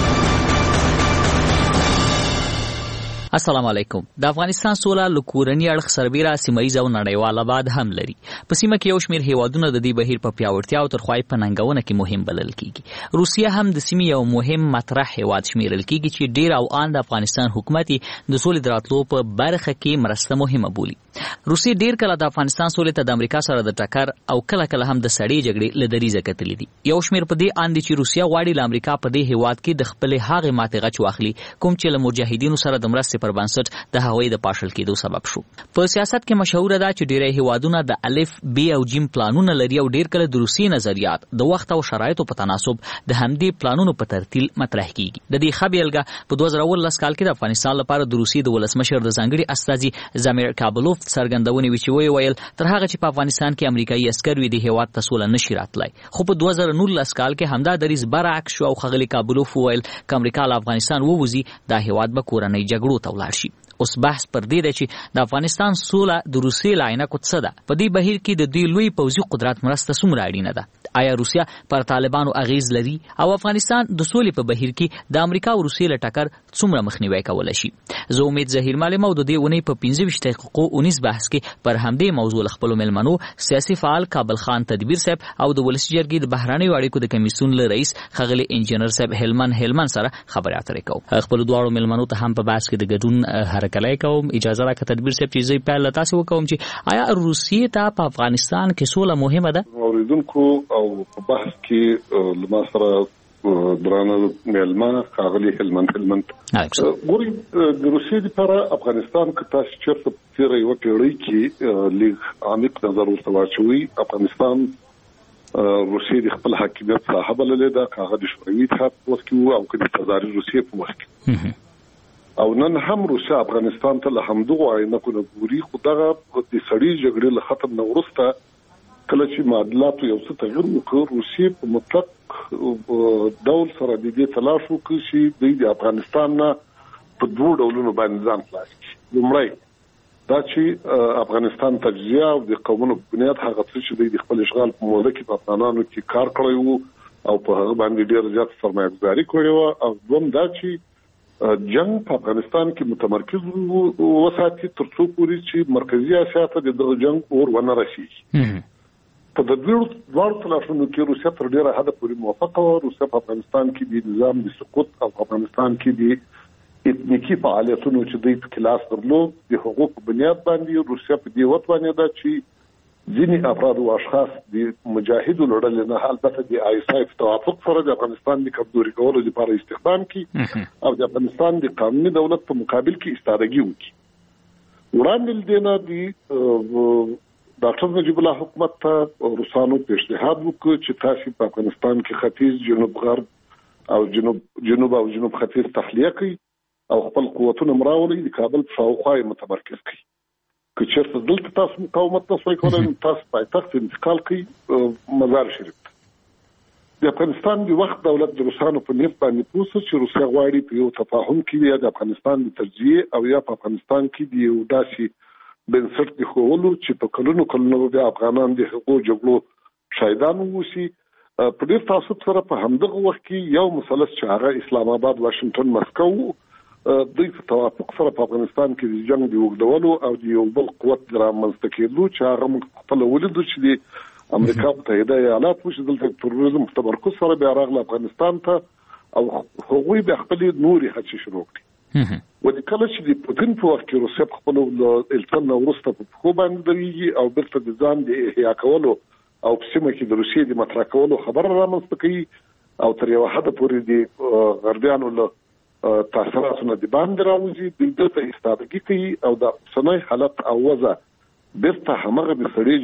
السلام علیکم. د افغانستان سوله له کورني اړخ سربیره سیمایي او نړیوال آباد هم لري. په سیمه کې یو شمېر هیوادونه د دې بهیر په پیاوړتیا او ترخوای په ننګونه کې مهم بلل کیږي. روسیه هم د سیمې یو مهم مطرح هیواد شمیرل کیږي چې ډیر او ان د افغانستان حکومت د سولې دراتلو په برخه کې مرسته مهمه بولي. روسیه ډیر کله د افغانستان سولې ته د امریکا سره د ټکر او کله کله هم د سړې جګړې له دریزه کتلې دي. یو شمېر په دې اند چې روسیه غواړي له امریکا په دې هیواد کې د خپل هغه ماتې غچ واخلي کوم چې له مجاهدینو سره د مرستې پر بنسټ د هغوی د پاشل کېدو سبب شو. په سیاست کې مشهور ده چې ډیری هیوادونه د الف بی او جیم پلانونه لري او ډیر کله د روسي نظریات د وخت او شرایطو په تناسب د همدې پلانونو په ترتیل مطرح کیږي. د دې خبرګه په دوه زره اوولس کال کې د افغانستان لپاره د روسي د ولسمشر د ځانګړي استازي زامیر کابلوف څرګندونې وی چې ویل تر هغه چې په افغانستان کې امریکایي عسکر وي د هیواد ته سوله نشي راتلای. خو په دوه زره نولس کال کې همدا دریز برعکس شو او خغلی کابلوف ویل ک امریکا له افغانستان ووزي دا هیواد به کورنۍ جګړو ته ولاړ شي. اوس بحث پر دې دی چې د افغانستان سوله د روسیې له عینکو څه ده. په دې بهیر کې د دوی لوی پوځي قدرت مرسته څومره اړینه ده. آیا روسیه پر طالبانو اغیز لري او افغانستان د سولې په بهیر کې د امریکا او روسیې له ټکر څومره مخنیوي کولای شي. زه امید ظهیر معلم او د دې ونې په پنځه ویشت دقیقو اونیز بحث کې پر همدې موضوع خپل ملمنو سیاسي فعال کابل خان تدبیر صاحب او د ولسی جرګې د بهراني اړیکو د کمیسیون له رئیس خغلی انجنیر صاحب هلمن هلمن سره خبرې اترې کوم. خپل دواړو ملمنو ته هم په بحث کې د ګډون هرکلی کوم. اجازه راکړه تدبیر صاحب چې زه په لاسو وکوم چې آیا روسیې ته په افغانستان کې سوله مهمه ده؟ اوریدونکو او په بحث کې لمر سره درانه ملما خاغلی هلمند هلمند ګوري د روسیې لپاره افغانستان کې تاسو چیرته تیر یو پیړۍ کې لیک عمیق نظر ورته واچوي. افغانستان روسیې د خپل حاکمیت صاحب لري دا هغه د شوروي اتحاد وخت کې او کله تزاري روسیې په وخت کې او نن هم روسیا افغانستان ته له همدغه عینه کو ګوري خو دغه د سړی جګړې له ختم نه ورسته کله چې معادلات یو څه تغیر وکړ روسیې په مطلق ډول سره د دې تلاش وکړي چې د افغانستان نه په دوه ډولونو باندې ځان خلاص کړي. لومړی دا چې افغانستان تجزیه او د قومونو په بنیاد هغه څه چې د خپل اشغال په موده کې په افغانانو کې کار کړی وو او په هغه باندې ډېر زیات سرمایه گذاري کړې وه او دوم دا چې جنگ په افغانستان کې متمرکز وساتي تر څو پورې چې مرکزي اسیا ته د دغه جنگ اور ونه رسیږي. په د دوړ تلاشونو کې روسیا تر ډیره حد پورې موافقه وه. روسیا په افغانستان کې د نظام د سقوط او په افغانستان کې د اتنیکی فعالیتونو چې دوی په کلاس درلود د حقوق په بنیاد باندې روسیا په دې وتوانه ده چې ځینې افراد او اشخاص د مجاهدو لړل نه البته د آی اس آی په توافق سره د افغانستان د کمزوري کولو لپاره استخدام کړي او د افغانستان د قانوني دولت په مقابل کې استادګي وکړي. وړاندې دینه د ډاکټر نجیب الله حکومت ته روسانو پیشنهاد وکړ چې تاسو په افغانستان کې ختیځ جنوب غرب او جنوب جنوب او جنوب ختیځ تخلیه کړي او خپل قوتونه مراولي د کابل په شاوخوا متمرکز کړي. که چېرته دلته تاسو مقاومت نه شوي کولای تاسو پایتخت انتقال کړئ مزار شریف ته. د افغانستان د وخت دولت د روسانو په نیت باندې پوسه چې روسیا غواړي په یو تفاهم کې یا د افغانستان د تجزیه او یا په افغانستان کې د یو داسې بنسټ د خوولو چې په کلونو کلونو د افغانان د حقوقو جګړو شاهدان ووسی. په دې تاسو سره په همدغه وخت کې یو مثلث چې هغه اسلام آباد واشنگټن مسکو دوی په توافق سره په افغانستان کې د جنگ د وګړولو او د یو بل قوت درامنځته کېدو چې هغه موږ خپل ولیدو چې د امریکا متحده ایالات وشي دلته تروریزم په تمرکز سره بیا راغله افغانستان ته او هغوی به خپل نوري هڅې شروع کړې. ولې کله چې د پوتین په وخت کې روسیا خپل التن ورسته په خو باندې درېږي او بیرته د ځان د احیا کولو او په سیمه کې د روسیې د مطرح کولو خبر رامنځته کوي او تر یو حد پورې د غربیانو له تاثیراتونه د باندې راوځي د دې ته استادګي کوي او د اوسنۍ حالت او وضع بیرته همغه د سړي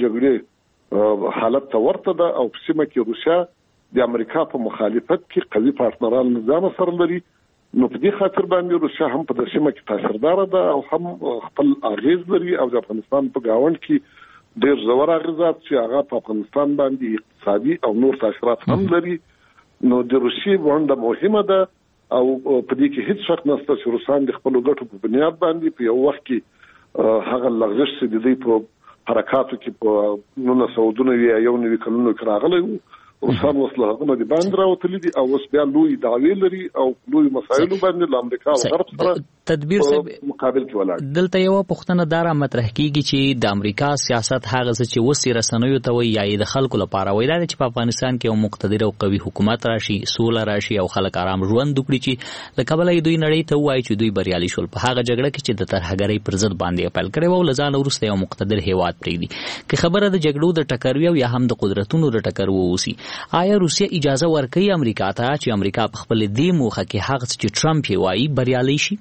جګړې حالت ته ورته ده او په سیمه کې روسیا د امریکا په مخالفت کې قوي پارتنران نظام سره لري. نو په دې خاطر باندې روسیا هم په دې سیمه کې تاثیردار ده او هم خپل اغیز لري او د افغانستان په گاوند کې ډېر زور اغیزات چې هغه په افغانستان باندې اقتصادي او نور تاثیرات هم لري. نو د روسیې ونډه مهمه ده او په دې کې هیڅ شک نشته چې روسان د خپل ګټو په بنیاد باندې په یو وخت کې هغه لغزش چې د دې په حرکاتو کې په نو سعودونه یا یو نوي کلونو کې راغلي روسان وسله هغه د باندې راوتلي دي او اوس بیا لوی دعوی لري او لوی مسایل باندې د امریکا او غرب سره تدبیر صاحب مقابل کې ولاړ. دلته یو پښتنه دارا مطرح کیږي چې د امریکا سیاست هغه چې وسی رسنوي ته وي یا د خلکو لپاره وي دا چې په افغانستان کې یو مقتدر او قوي حکومت راشي سوله راشي او خلک آرام ژوند وکړي چې د کابل دوی نړۍ ته وایي چې دوی بریالي شول په هغه جګړه کې چې د ترهګرۍ پر ضد باندې اپیل کړي وو لزان ورسته یو مقتدر هیواد پرېږدي که خبره د جګړو د ټکر یا هم د قدرتونو د ټکر ووسی آیا روسیا اجازه ورکوي امریکا ته چې امریکا په خپل دې موخه کې هغه چې ټرمپ یې وایي بریالي شي؟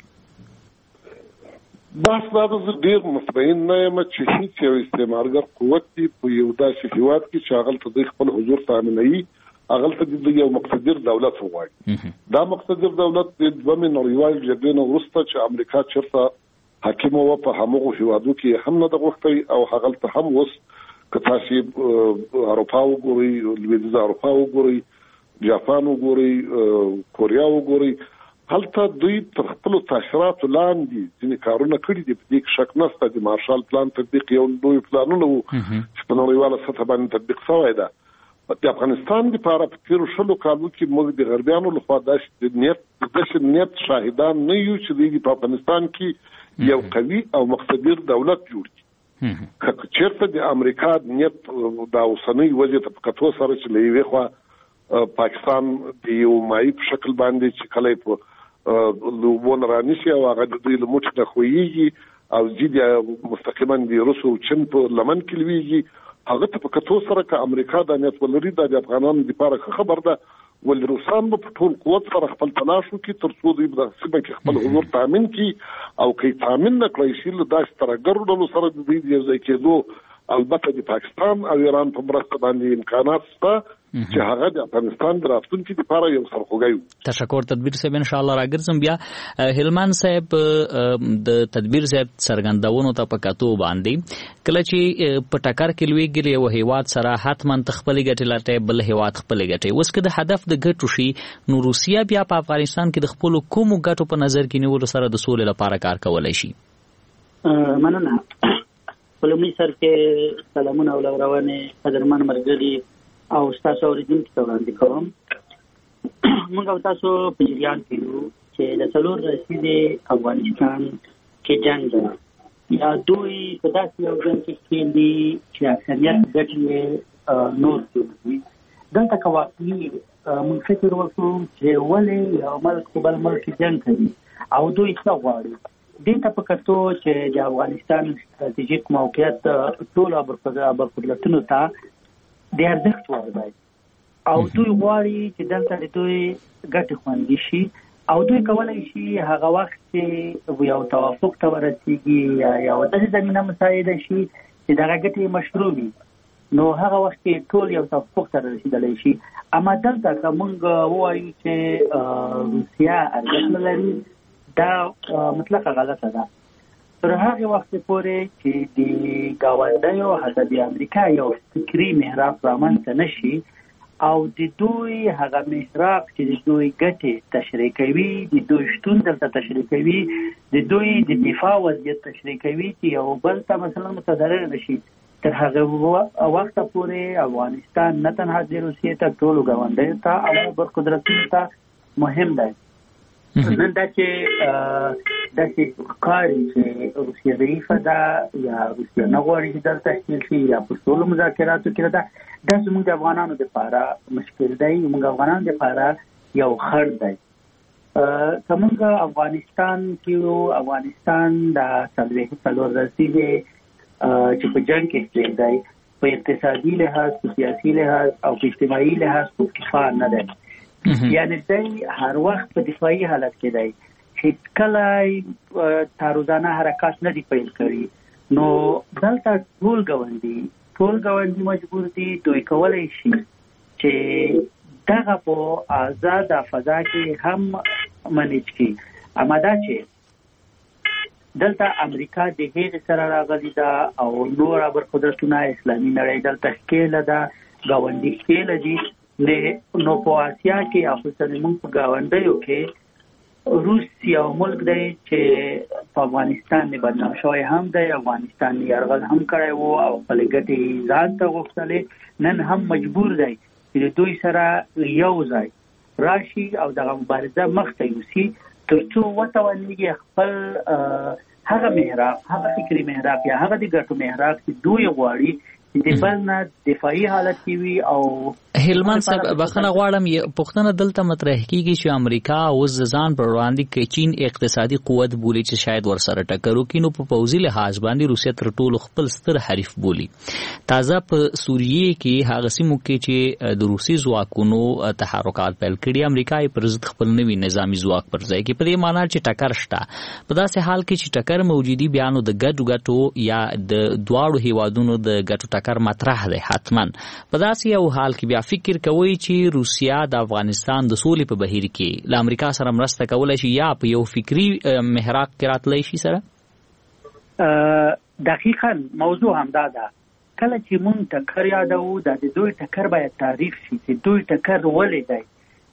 بحث دا د ډیر مطمئن نه یم چې هیڅ یو استعمارګر قوت دی په یو داسې هیواد کې چې هغه ته د خپل حضور تامینوي هغه ته د یو مقتدر دولت وایي. دا مقتدر دولت د دوه نړیوال جګړې نه وروسته چې امریکا چیرته حاکم و په همغه هیوادو کې هم نه د غوښتي او هغه ته هم اوس که تاسو اروپا وګورئ لویدیځ اروپا وګورئ جاپان وګورئ کوریا وګورئ هلته دوی تر خپل تاثیراتو لاندې ځینې کارونه کړي دي په دې کې شک نشته. د مارشال پلان تطبیق یو لوی پلانونه وو چې په نړیواله سطح باندې تطبیق شوی ده. د افغانستان لپاره په تیرو شلو کالو کې موږ د غربیانو لخوا داسې نیت داسې نیت شاهدان نه یو چې دوی په افغانستان کې یو قوي او مقتدر دولت جوړ کړي. که چېرته د امریکا نیت د اوسنۍ وضع ته په کتو سره چې له یوې خوا پاکستان د یو مایع په شکل باندې چې کله په لوبون رانیسي او هغه د دوی له موټ نه خوېږي او ځي مستقیما د روس او چین په لمن کې لویږي هغه ته په کتو سره که امریکا د نیت ولري د افغانانو لپاره خبر ده ول روسان په ټول قوت سره خپل تلاش وکړي تر څو دوی د سیمه کې خپل حضور تامین کړي او کې تامین نه کړی شي له داسې ترګرو ډلو سره د دې یو ځای کېدو البته د پاکستان او ایران په مرسته باندې امکانات شته چې هغه د افغانستان د راتلونکي لپاره یو سرخوږی. تشکر تدبیر صاحب ان شاء الله راګرځم بیا هلمند صاحب د تدبیر صاحب څرګندونو ته پکاتو باندې کله چې په ټکر کې لویږي یو هیواد سره حتما تخپل ګټه لټه بل هیواد خپل ګټه اوس که د هدف د ګټو شي نو روسیا بیا په افغانستان کې د خپل کومو ګټو په نظر کې نیول سره د سولې لپاره کار کولای شي. مننه. ولومړي سر کې سلامونه او لورونه قدرمن مرګري او تاسو اوریدونکو ته وړاندې کوم. موږ او تاسو په جریان کې یو چې د څلور رسیدې افغانستان کې جنگ دی یا دوی په داسې یو ځای کې دي چې اکثریت ګټې نور کوي. دلته که واقعي موږ فکر وکړو چې ولې یو ملک په بل ملک جنگ کوي او دوی څه غواړي دې ته په کتو چې د افغانستان ستراتیژیک موقعیت ټول برخوردلتونو ته د ارزښت وړ دی او دوی غواړي چې دلته د دوی ګټې خوندي شي او دوی کولی شي هغه وخت چې یو توافق ته ورسېږي یا یوه داسې زمینه مساعده شي چې دغه ګټې مشروع وي نو هغه وخت کې ټول یو توافق ته رسېدلی شي. اما دلته که موږ ووایو چې روسیه ارزښت نه لري دا مطلقه غلطه ده. تر هغه وخت پورې چې د ګاونډیو حتی د امریکا یو فکري محراق رامنځته نشي او د دوی هغه محراق چې د دوی ګټې تشریح کوي د دوی شتون دلته تشریح کوي د دوی د دفاع وضعیت تشریح کوي چې یو بل ته مثلا متضرر نشي تر هغه وخت پورې افغانستان نه تنها د روسیې ته ټولو ګاونډیو ته او برقدرتونو ته مهم دی. نن دا چې داسې ښکاري چې روسیه ضعیفه ده یا روسیه نه غواړي چې دلته تشکیل شي یا په ټولو مذاکراتو کې ده دا زموږ د افغانانو دپاره مشکل دی موږ افغانانو دپاره یو خړ دی. که موږ افغانستان کې افغانستان د څلوېښت څلور رسیدې چې په جنګ کې شریک دی په اقتصادي لحاظ په سیاسي لحاظ او په اجتماعي لحاظ په کفا نه دی یعنی دی هر وخت په دفاعي حالت کې دی چې کله تاروزانه حرکات نه دی پیل کړي نو دلته ټول ګاونډي ټول ګاونډي مجبور دي دوی کولی شي چې دغه په آزاد فضا کې هم منیج کړي. اما دا چې دلته امریکا د هغې سره راغلي ده او نور برقدرتونه اسلامي نړۍ دلته ښکېله ده ګاونډي ښکېله دي نو په آسیا کې او خصوصا موږ په ګاونډیو کې روس یو ملک دی چې په افغانستان نه بدنام شوی هم دی افغانستان یرغل هم کړی وو او خپل ګټې ځان ته غوښتلې نن هم مجبور دی چې د دوی سره یو ځای راشي او دغه مبارزه مخته یوسي تر څو وتوانېږي خپل هغه محراق هغه فکري محراق یا هغه د ګټو محراق چې دوی غواړي د بل نه دفاعي حالت کې وي او هلمند صاحب بخښنه غواړم پوښتنه دلته مطرح کیږي چې امریکا اوس ځان پر وړاندې کې چین اقتصادي قوت بولي چې شاید ورسره ټکر وکړي نو په پوځي لحاظ باندې روسیه تر ټولو خپل ستر حریف بولي. تازه په سوریې کې هغه سیمو کې چې د روسي ځواکونو تحرکات پیل کړي امریکا یې پر ضد خپل نوي نظامی ځواک پر ځای کې په دې معنی چې ټکر شته په داسې حال کې چې ټکر موجودي بیا نو د ګډو ګټو یا د دواړو هیوادونو د ګټو ټکر مطرح دی حتما په داسې یو حال کې بیا فکر کوي چې روسیا د افغانستان د سولې په بهیر کې له امریکا سره مرسته کولای شي یا په یو فکری محراق کې راتلی شي سره. دقیقاً موضوع همدا ده کله چې مونږ ټکر یادوو د دوی ټکر باید تعریف شي چې دوی ټکر ولې دی.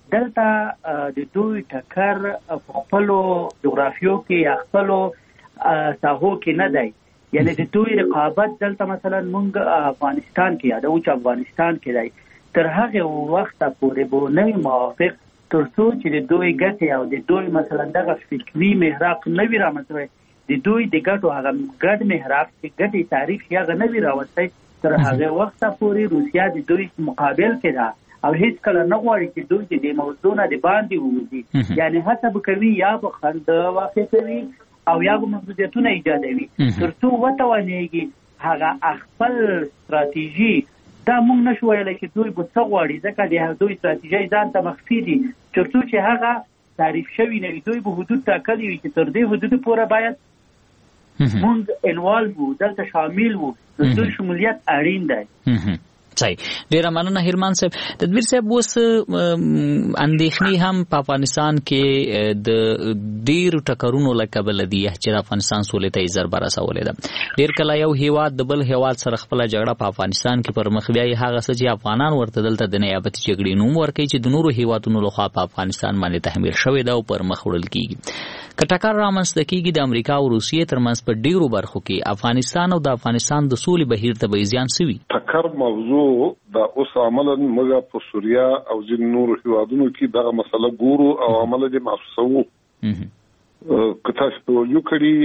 دلته د دوی ټکر په خپلو جغرافیو کې یا خپلو ساحو کې نه دی یعنی د دوی رقابت دلته مثلا مونږ افغانستان کې یادوو چې افغانستان کې دی تر هغه وخت پورې به نوی موافق تر څو چې د دوی ګټې او د دوی مثلا دغه فکري محراق نه وي رامنځته د دوی د ګټو هغه ګډ محراق چې ګټې تعریف یې هغه نه وي راوستی تر هغه وخت پورې روسیا د دوی مقابل کې ده او هیڅ کله نه غواړي چې دوی د دې موضوع نه د باندې ووځي یعنی هڅه به کوي یا به خنډ واقع کوي او یا به محدودیتونه ایجادوي تر څو وتوانېږي هغه خپل ستراتیژي دا موږ نشو ویلی چې دوی به څه غواړي، ځکه د دوی ستراتیژۍ ځان ته مخفي دي، تر څو چې هغه تعریف شوي نه وي. دوی به حدود ټاکلي وي چې تر دې حدودو پورې باید موږ انوالو وو، دلته شامل وو. د دوی شمولیت اړین دی. صحیح. ډیره مننه هیرمان صاحب. تدبیر صاحب، اوس اندېښنې هم په افغانستان کې د ډیرو ټکرونو له کبله دي چې د افغانستان سولې ته یې ضربه رسولې ده. ډیر کله یو هیواد د بل هیواد سره خپله جګړه په افغانستان کې پر مخ بیایي، هغه څه چې افغانان ورته دلته د نیابتي جګړې نوم ورکوي چې د نورو هیوادونو لخوا په افغانستان باندې تحمیل شوې ده او پر مخ وړل کیږي. که ټکر رامنځته کیږي د امریکا او روسیې ترمنځ په ډیرو برخو کې، افغانستان او د افغانستان د سولې بهیر ته به زیان سوي. ټکر موضوع دا اوس عملاً موږ په سوریه او ځینو نورو هیوادونو کې دغه مسله ګورو او عمل یې محسوسوو. که تاسو توجه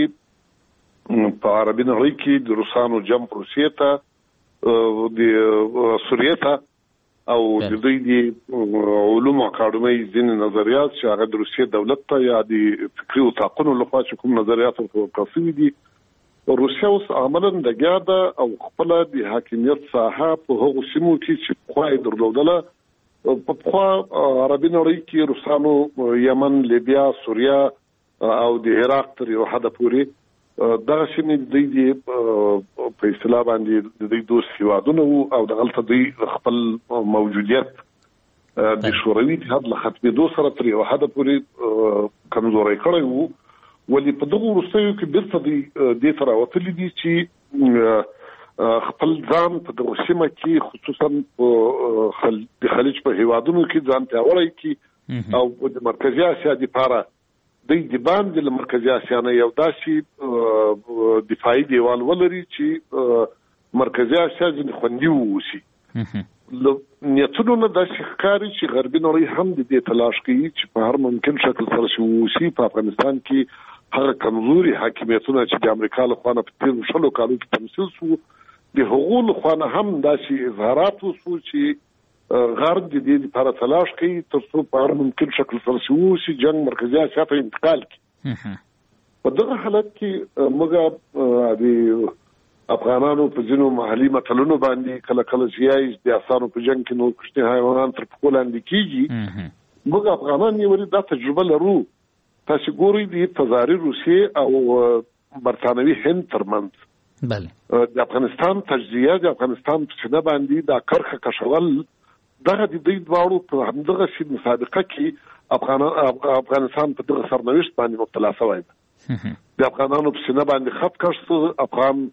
کړئ په عربي نړۍ کې د روسانو جمپ روسیې ته، د سوریې ته او د دوی د علومو اکاډمۍ ځینې نظریات چې هغه د روسیې دولت ته یا د فکري اتاقونو لخوا چې کوم نظریات ورکړل شوي دي، روسیه اوس عملاً لګیا ده او خپله د حاکمیت ساحه په هغو سیمو کې چې پخوا یې درلودله، په پخوا عربي نړۍ کې روسانو یمن، لیبیا، سوریه او د عراق تر یو حده پورې دغه سیمې د دوی په اصطلاح باندې د دوی دوست هیوادونه وو او دغلته دوی خپل موجودیت د شوروي اتحاد له ختمېدو سره تر یو حده پورې کمزوری کړی وو. ولې په دغه وروستیو کې بیرته دوی دې ته راوتلي دي چې خپل ځان په دغه سیمه کې خصوصا په د خلیج په هیوادونو کې ځان پیاوړی کړي او د مرکزي اسیا دپاره دوی د باندې له مرکزي اسیا نه یو داسې دفاعي دیوال ولري چې مرکزي اسیا ځینې خوندي واوسي. نیتونو نه داسې ښکاري چې غربي نړۍ هم د دې تلاش کوي چې په هر ممکن شکل سره چې واوسي په افغانستان کې هغه کمزوري حاکمیتونه چې د امریکا له خوا نه په تېرو شلو کالو کې تمثیل سو، د هغو له خوا نه هم داسې اظهارات وسو چې غرب د دې لپاره تلاش کوي تر څو په هر ممکن شکل سره چې واوسي جنګ مرکزي اسیا ته انتقال کړي. په دغه حالت کې موږ د افغانانو په ځینو محلي متلونو باندې کله کله چې یایي د اسانو په جنګ کې نور کوچني حیوانان تر پښو لاندې کېږي. موږ افغانان یې ولې دا تجربه لرو. تاسو ګورئ د تزاري روسیې او برتانوي هند ترمنځ د افغانستان تجزیه، د افغانستان په سینه باندې دا کرښه کشول، دغه د دوی دواړو په همدغه سي مسابقه کې افغانستان په دغه سرنوشت باندې مبتلا شوی دی. د افغانانو په سینه باندې خط کش، افغان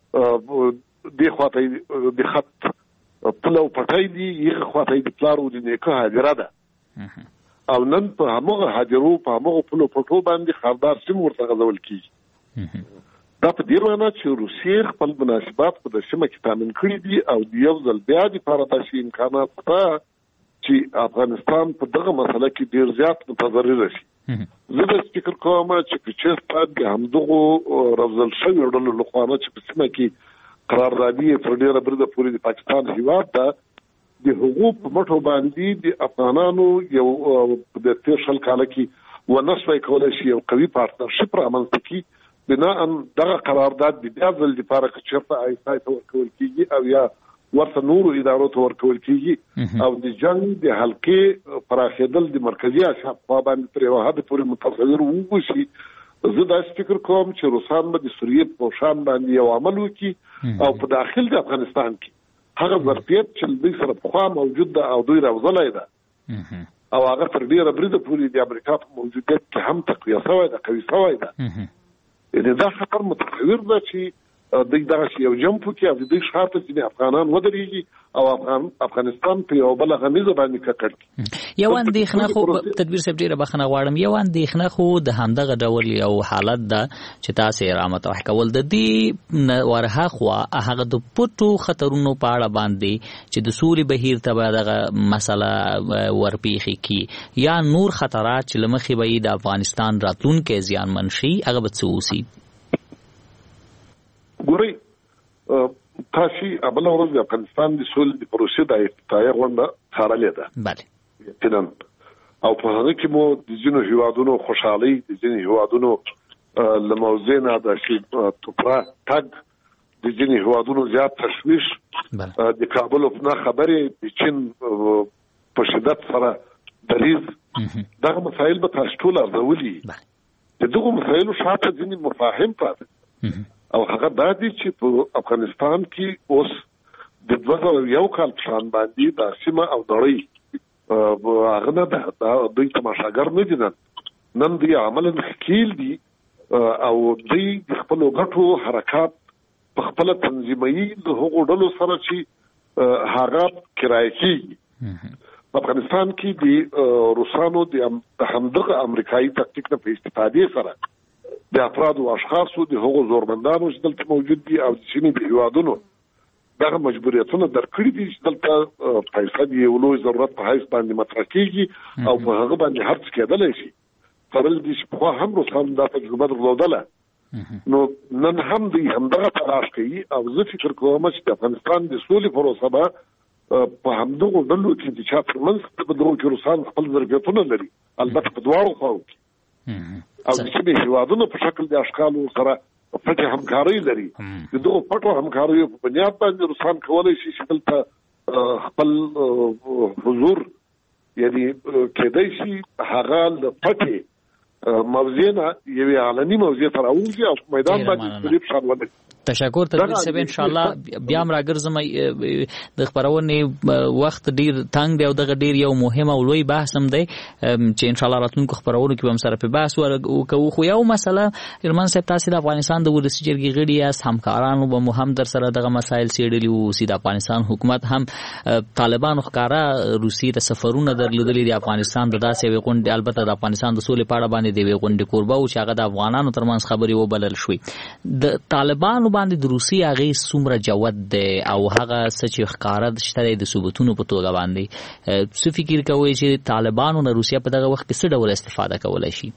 دې خواته د خط پلو پټای دي، یغه خواته د پلارو د نیکه هاجره ده او نن په هغه هاجرو په هغه پلو پټو باندې خاردار سیم ورته غځول کیږي. دا په دې معنی چې روسیې خپل مناسبات په د سیمه کې تامین کړي دي او د یو ځل بیا د لپاره داسې امکانات شته چې افغانستان په دغه مسله کې ډیر زیات متضرر شي. زه د فکر کوم چې چې د همدغه رفضل شوی ډول لخوانه چې په سیمه کې قراردادي تر ډیره برده پورې د پاکستان هیواد ته د حقوق په مټو باندې د افغانانو یو د تیر شل کاله کې ونسوي کولای شي یو قوي پارتنرشپ رامنځته کړي. بناء دغه قرارداد د بیا ځل لپاره چې چېرته آی اس آی ته ورکول کېږي او یا ورته نورو ادارو ته ورکول کېږي او د جنګ د حلقې پراخېدل د مرکزي اسیا په باندې تر یو حد پورې متصور ووشي. زه داسې فکر کوم چې روسان به د سوریې په شان باندې یو عمل وکړي او په داخل د افغانستان کې هغه ظرفیت چې دوی سره پخوا موجود ده او دوی راوځلی ده او هغه تر ډېره بریده پورې د امریکا په موجودیت کې هم تقویه شوی ده، قوي شوی ده. یعنې دا خطر متصور ده چې دوی دغه یو جمپ وکړي او د دوی شاته ځینې افغانان ودرېږي او افغان افغانستان په یو بله غمیزه باندې ککړ کړي. یو اندېښنه خو تدبیر صاحب ډېره بخښنه غواړم، یو اندېښنه خو د همدغه ډول یو حالت ده چې تاسې یې رامطرح کول د دې ورهاخوا هغه د پټو خطرونو په اړه باندې چې د سولې بهیر ته به دغه مسله ورپېښې کړي یا نور خطرات چې له مخې به یې د افغانستان راتلونکی زیانمن شي، هغه به څه اوسي؟ ګورئ تاسو ابله ورځ د افغانستان د سولې د پروسې د افتتاحیه غونډه څارلې ده. بله یقینا او په هغه کې مو د ځینو هیوادونو خوشحالي، د ځینو هیوادونو له موضوع نه د شي توپرا تګ، د ځینې هیوادونو زیات تشویش د کابل په خبرې د چین په شدت سره دریز دغه مسایل به تاسو ټول ارزولي د دغه مسایلو شاته ځینې مفاهیم پاتې او هغه دا دي چې په افغانستان کې اوس د دوه زره یو کال په شان باندې د سیمه او نړۍ هغه نه ده دوی تماشاګر نه دي نن دوی عملاً ښکیل دي او دوی د خپلو ګټو حرکات په خپله تنظیموي د هغو ډلو سره چې هغه کرایه کېږي په افغانستان کې د روسانو د همدغه امریکایي تکتیک نه په استفادې سره د افرادو او اشخاصو د هغو زورمندانو چې دلته موجود دي او د سیمې د هیوادونو دغه مجبوریتونه درکړي دي چې دلته پیسې د یو لوی ضرورت په حیث باندې مطرح کېږي او په هغه باندې هر څه کېدلی شي فرض دي چې پخوا هم روسانو دا تجربه درلودله نو نن هم دوی همدغه تلاش کوي او زه فکر کوم چې د افغانستان د سولې پروسه به په همدغو ډلو کې د چا ترمنځ په دغو کې روسان خپل ظرفیتونه لري البته په دواړو خواو کې او د سیمې هیوادونو په شکل د اشکالو سره پټه همکاري لري د دغو پټو همکاریو په بنیاد باندې روسان کولی شي چې دلته خپل حضور یعنی کېدای شي هغه له پټې موضوع نه یوې علني موضوع ته راوځي او په میدان باندې تدریب شان ونه تشکر تدبیر صاحب ان شاء الله بیا هم راګرځم د خبرونې وخت ډیر تنگ دی او دغه ډیر یو مهم او لوی بحث هم دی چې ان شاء الله راتلونکو خبرونو کې به هم سره په بحث وکړو خو یو مسله هلمند صاحب تاسو د افغانستان د ولسي جرګې غړي یاست همکارانو به مو هم در سره دغه مسایل څېړلي وو چې د افغانستان حکومت هم طالبانو ښکاره روسي ته سفرونه درلودلي د افغانستان د داسې یوې غونډې البته د افغانستان د سولې په اړه باندې د یوې غونډې کوربه و چې هغه د افغانانو ترمنځ خبرې وبلل شوې د طالبانو باندې د روسي هغې څومره جوت دی او هغه څه چې ښکاره شته دی د ثبوتونو په توګه باندې څه فکر کوئ چې طالبانو نه روسیه په دغه وخت کې څه ډول استفاده کولی شي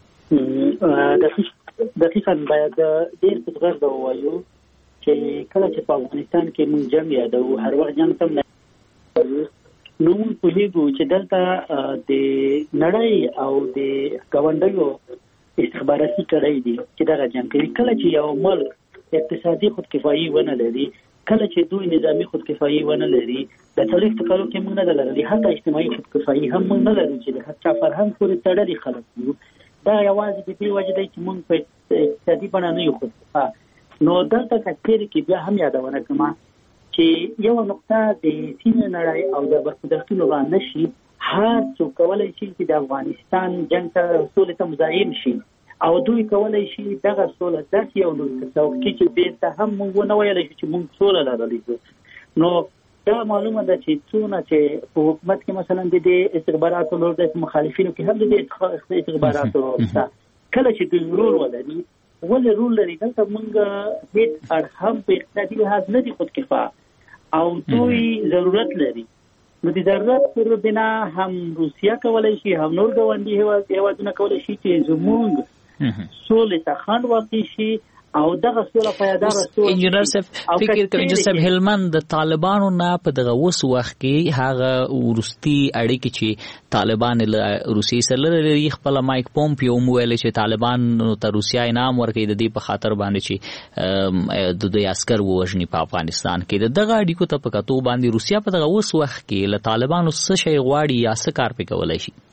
دقیقاً باید ډېر په زغرده ووایو چې کله چې په افغانستان کې موږ جنګ یادوو هر وخت جنګ ته نو موږ پوهېږو چې دلته د نړۍ او د ګاونډیو استخباراتي کړۍ دي چې دغه جنګ کوي کله چې یو ملک اقتصادي خودکفایي ونه لري کله چې دوی نظامی خودکفایي ونه لري د څلوېښتو کالو کې موږ نه لرلي حتی اجتماعي خودکفایي هم موږ نه لرو چې د هر فرهنګ پورې تړلي خلک یو دا یوازې د دې وجې دی چې موږ په اقتصادي بڼه نه یو خودکفا نو دلته کچېرې کې بیا هم یادونه کوم چې یو نقطه د سیمې نړۍ او د برخوردارتونو باندې نشي هر څوک کولی شي چې د افغانستان جنګ ته سولې ته مزاحم شي او دوی کولی شي دغه سوله داسې یو لور تصور کړي چې بیرته هم موږ ونه ویلی شو چې موږ سوله لرلی نو دا معلومه ده چې څونه چې په حکومت کې مثلا د دې استخباراتو رول دی په مخالفینو کې هم د دې استخباراتو رول شته کله چې دوی رول ولري ولې رول لري دلته موږ هېڅ اړخ هم په اقتصادي لحاظ نه دي خودکفا او دوی ضرورت لري نو د ضرورت پر بنا هم روسیه کولی شي هم نور ګاونډي هېوادونه کولی شي چې زموږ سولې ته خنډ واقع شي او دغه سوله پایداره سوله انجینر صاحب فکر کوم انجینر صاحب هلمند د طالبانو نه په دغه اوس وخت کې هغه وروستي اړیکې چې طالبان له روسیې سره لري خپل مایک پومپیو ویل چې طالبان ته روسیا انعام ورکوي د دې په خاطر باندې چې د دوی عسكر ووژني په افغانستان کې دغه اړیکو ته په کتو باندې روسیا په دغه اوس وخت کې له طالبانو څه شی غواړي یا څه کار پې کولی شي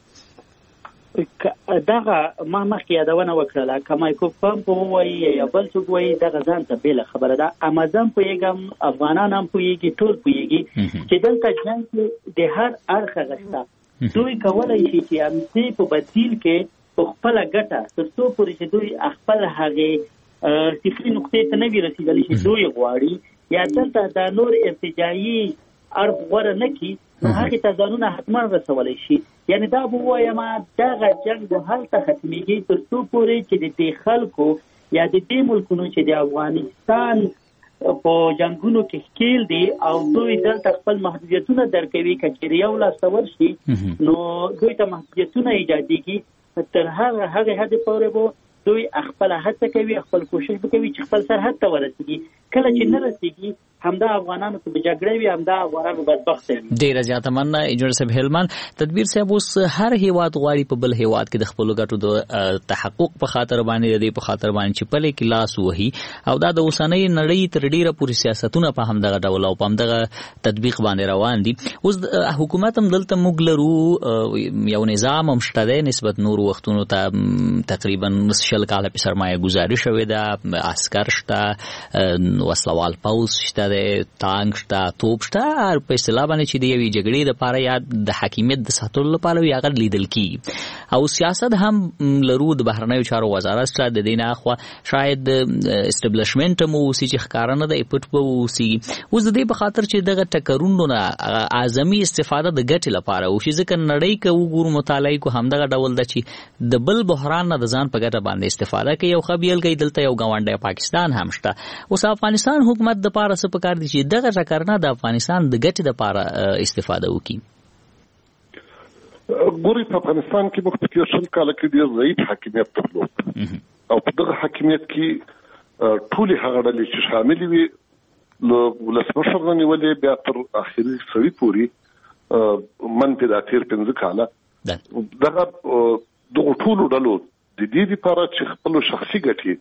دغه ما مخکې یادونه وکړله که مایکرو پمپ ووایي یا بل څوک وایي دغه ځان ته بېله خبره ده امازان پوهېږم افغانان هم پوهېږي ټول پوهېږي چې دلته جنګ کې د هر اړخه غشته دوی کولی شي چې همدې په بدیل کې په خپله ګټه تر څو پورې چې دوی خپل هغې صفري نقطې ته نه وي رسېدلی چې دوی غواړي یا دلته دا نور ارتجاعي اړخ غوره نه کړي نو هغې ته ځانونه حتما رسولی شي یعنې دا به ووایم دغه جنګ به هلته ختمېږي تر څو پورې چې د دې خلکو یا د دې ملکونو چې د افغانستان په جنګونو کې ښکیل دي او دوی دلته خپل محدودیتونه درکوي که چېرې یو لاسته ورشي نو دوی ته محدودیتونه ایجادېږي تر هغه هغې حدې پورې به دوی خپله هڅه کوي خپل کوشش به کوي چې خپل سرحد ته ورسېږي کله چې نه رسیږي همدا افغانانو ته بجګړې وي، همدا افغانانو بدبخت وي. ډیره زیاته مننه انجینر صاحب هلمند. تدبیر صاحب اوس هر هیواد غواړي په بل هیواد کې د خپل ګټو د تحقق په خاطر باندې د په خاطر باندې چې پلي کې لاس وهي، او دا د اوسنۍ نړۍ تر ډیره پوری سیاستونه په همدغه ډول او په همدغه تطبیق باندې روان دي. اوس حکومت هم دلته موږ لرو یو نظام هم شته دی نسبت نور وختونو ته، تقریبا شل کاله په سرمایه گذاري شوې ده، عسكر شته، وسلوال پوځ شته، د تانک شته، توپ شته، په اصطلاح باندې چې د یوې جګړې لپاره یا د حاکمیت د ساتلو لپاره وي هغه لیدل کیږي. او سیاست هم لرو، د بهرنیو چارو وزارت شته، د دې نه اخوا شاید اسټابلیشمنټ هم اوسي چې ښکاره نه دی، پټ به اوسي. اوس د دې په خاطر چې دغه ټکرونو نه اعظمي استفاده د ګټې لپاره وشي، ځکه نړۍ که وګورو مطالعه کو همدغه ډول ده چې د بل بحران نه د ځان په ګټه باندې استفاده کوي. یو خبیل کوي دلته یو ګاونډی پاکستان هم شته. اوس افغانستان حکومت د پاره څه پکار دي چې دغه ټکرنه د افغانستان د ګټې لپاره استفاده وکړي؟ ګوري په افغانستان کې موږ په تیر شل کاله کې ډېر ضعیف حاکمیت درلود، او په دغه حاکمیت کې ټولې هغه ډلې چې شاملې وي له ولسمشر نه نیولې بیا تر اخري سړي پورې منفي دا تیر پنځه کاله دغه دغه ټولو ډلو د دې لپاره چې خپل شخصي ګټې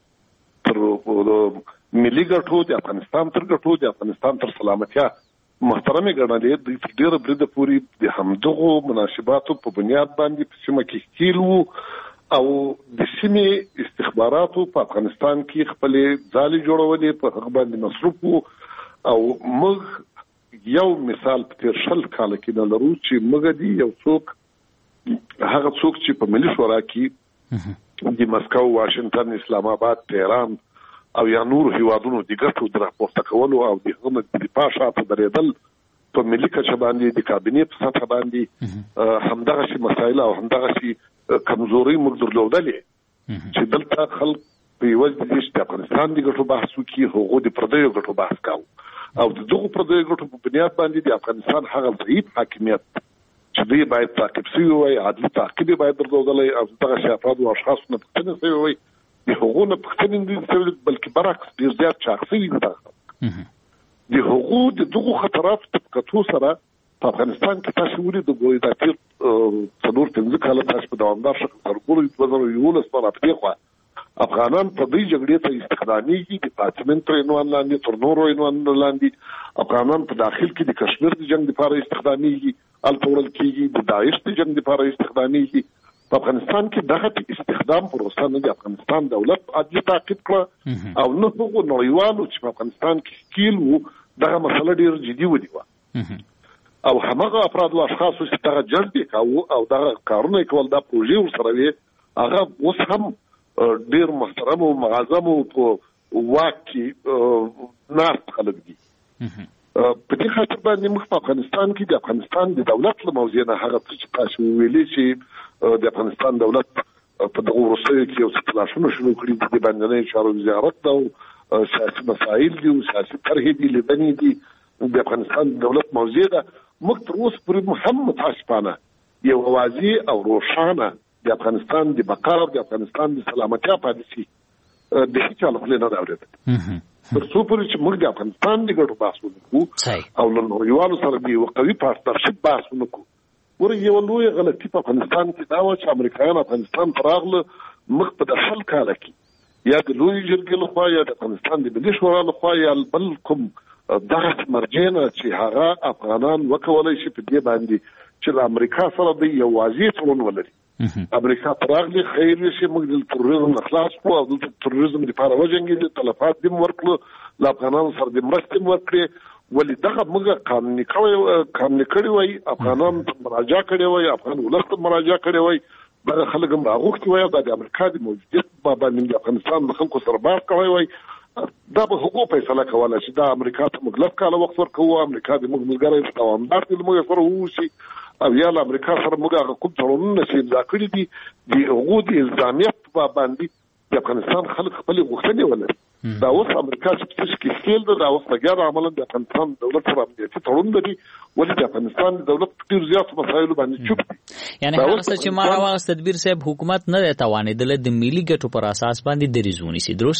تر ملي ګټو د افغانستان تر ګټو د افغانستان تر سلامتیا محترمه ګڼلې، د ډېر بریده پوری د همدغو مناسباتو په بنیاد باندې په سیمه کې کېل وو، او د سیمې استخباراتو په افغانستان کې خپل ځالې جوړولې، په هغه باندې مصروف وو. او موږ یو مثال په تیر شل کاله کې نه لرو چې موږ دی یو څوک هغه څوک چې په ملي شورا کې د مسکو، واشنگټن، اسلام آباد، تهران او یا نور هیوادونو د ګټو د راپورته کولو او د هغه د دفاع شاته درېدل په ملي کچه باندې د کابینې په سطح باندې همدغه شي مسایل او همدغه شي کمزوري موږ درلودلې چې دلته خلک په یوه د دې چې د افغانستان د ګټو بحث وکړي، هغو د پردیو ګټو بحث کوو، او د دغو پردیو ګټو په بنیاد باندې د افغانستان هغه ضعیف حاکمیت چې دوی باید تعقیب شوی وای، عدلي تعقیب باید درلودلی، او دغه شي افراد او اشخاصو نه پوښتنه شوې وای، د هغو نه پوښتنې نه دي شوې، بلکې برعکس ډېر زیات چاق شوي دي. د هغو د دغو خطراتو په کتو سره په افغانستان کې تاسو ولې د ګوري د تیر څلور پنځه کاله تاسو په دوامدار شکل تر ګوري دوه زره یولس په راپدې خوا افغانان په دې جګړې ته استخدامېږي، د پارلمان تر عنوان لاندې تر نورو عنوان لاندې افغانان په داخل کې د کشمیر د جنگ لپاره استخدامېږي، هلته وړل کېږي، د داعش د جنگ لپاره استخدامېږي. په افغانستان کې دغه استخدام پروسه نه د افغانستان دولت عادي تعقیب کړه، او نه هغو نړیوالو چې په افغانستان کې ښکیل وو دغه مسله ډېر جدي ونیوه، او همغه افراد او اشخاص چې دغه جلب یې کاوه او دغه کارونه یې کول، دا پروژې ورسره وې، هغه اوس هم ډېر محترم او معظم او په واک کې ناست خلک دي. په دې خاطر باندې موږ په افغانستان کې د افغانستان د دولت له موضوع نه هغه څه چې تاسو ویلي چې د افغانستان دولت په دغه وروستیو کې یو څه تلاشونه شروع کړي دي، د باندنیو چارو وزارت ده او سیاسي مسایل دي او سیاسي طرحې دي، لیدنې دي، د افغانستان دولت موضوع ده. موږ تر اوسه پورې هم متاسفانه یو واضح او روښانه د افغانستان د بقا او د افغانستان د سلامتیا پالیسي د هیڅ چا له خولې نه ده اورېدلې. تر څو پورې چې موږ د افغانستان د ګټو بحث ونکړو او له نړیوالو سره د یوه قوي پارتنرشپ بحث ونکړو. ګوره یوه لویه غلطي په افغانستان کې دا وه چې امریکایان افغانستان ته راغله، موږ په د شل کاله کې یا د لویې جرګې لخوا یا د افغانستان د ملي شورا لخوا یا بل کوم دغه مرجع نه چې هغه افغانان وکولی شي په دې باندې چې له امریکا سره د یو واضح تړون ولري. امریکا ته راغلي خیر شي، موږ د تروریزم نه خلاص کړو او د تروریزم لپاره وجنګېدو، تلفات دې ورکړو، له افغانانو سره د مرستې م ورکړې، ولې دغه موږ قانوني قانوني کړي وای، افغانان ته مراجعه کړې وای، افغان ولس ته مراجعه کړې وای، دغه خلک هم راغوښتي وای، دا د امریکا د موجودیت باندې د افغانستان د خلکو سره بحث کړی وای، دا به هغو فیصله کوله چې دا امریکا ته موږ لس کاله وخت ورکوو، امریکا د موږ ملګری دوامدار دی، موږ سره واوسي، او یا له امریکا سره موږ هغه کوم تړونونه چې امضا کړي دي د هغو د الزامیت په باندې د افغانستان خلک خپلې غوښتنې ولري. دا اوس امریکا چې په څه کې ښکیل ده، دا اوس لګیا ده عملا د افغانستان دولت سره امنیتي تړون لري، ولې د افغانستان دولت په ډېرو زیاتو مسایلو باندې چوپ دي. یعنې هغه څه چې ما راواغست تدبیر صاحب، حکومت نه دی توانېدلی د ملي ګټو پر اساس باندې دریځ ونیسي، درست؟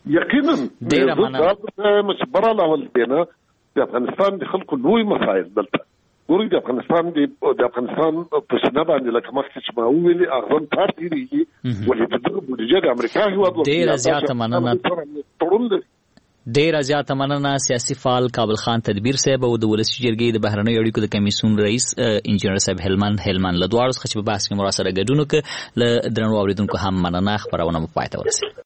یقینا ډیره مننه مشبره لاول دینه د افغانستان د خلکو لوی مسایل دلته ګوري د افغانستان د افغانستان په سینه باندې لکه مخکې چې ما ویلي اغزن کار تیریږي ولې د دغه بودیجه د امریکا هیواد ډیره زیاته مننه ډیره زیاته مننه سیاسي فعال کابل خان تدبیر صاحب او د ولسی جرګې د بهرنیو اړیکو د کمیسیون رئیس انجنیر صاحب هلمند هلمند له دواړو څخه چې په بحث کې مو سره ګډون وکړ له درنو اوریدونکو هم مننه خبرونه مو پای ته ورسېده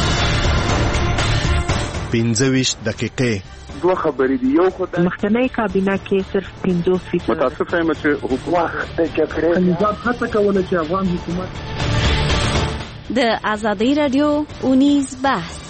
پنځه ویشت دقیقې دوه خبرې دي یو خو د مخکنی کابینه کې صرف پنځوس فیصد متاسفه یم چې حکومت د جګړې نظام هڅه کوله چې افغان حکومت د ازادي رادیو اونیز بحث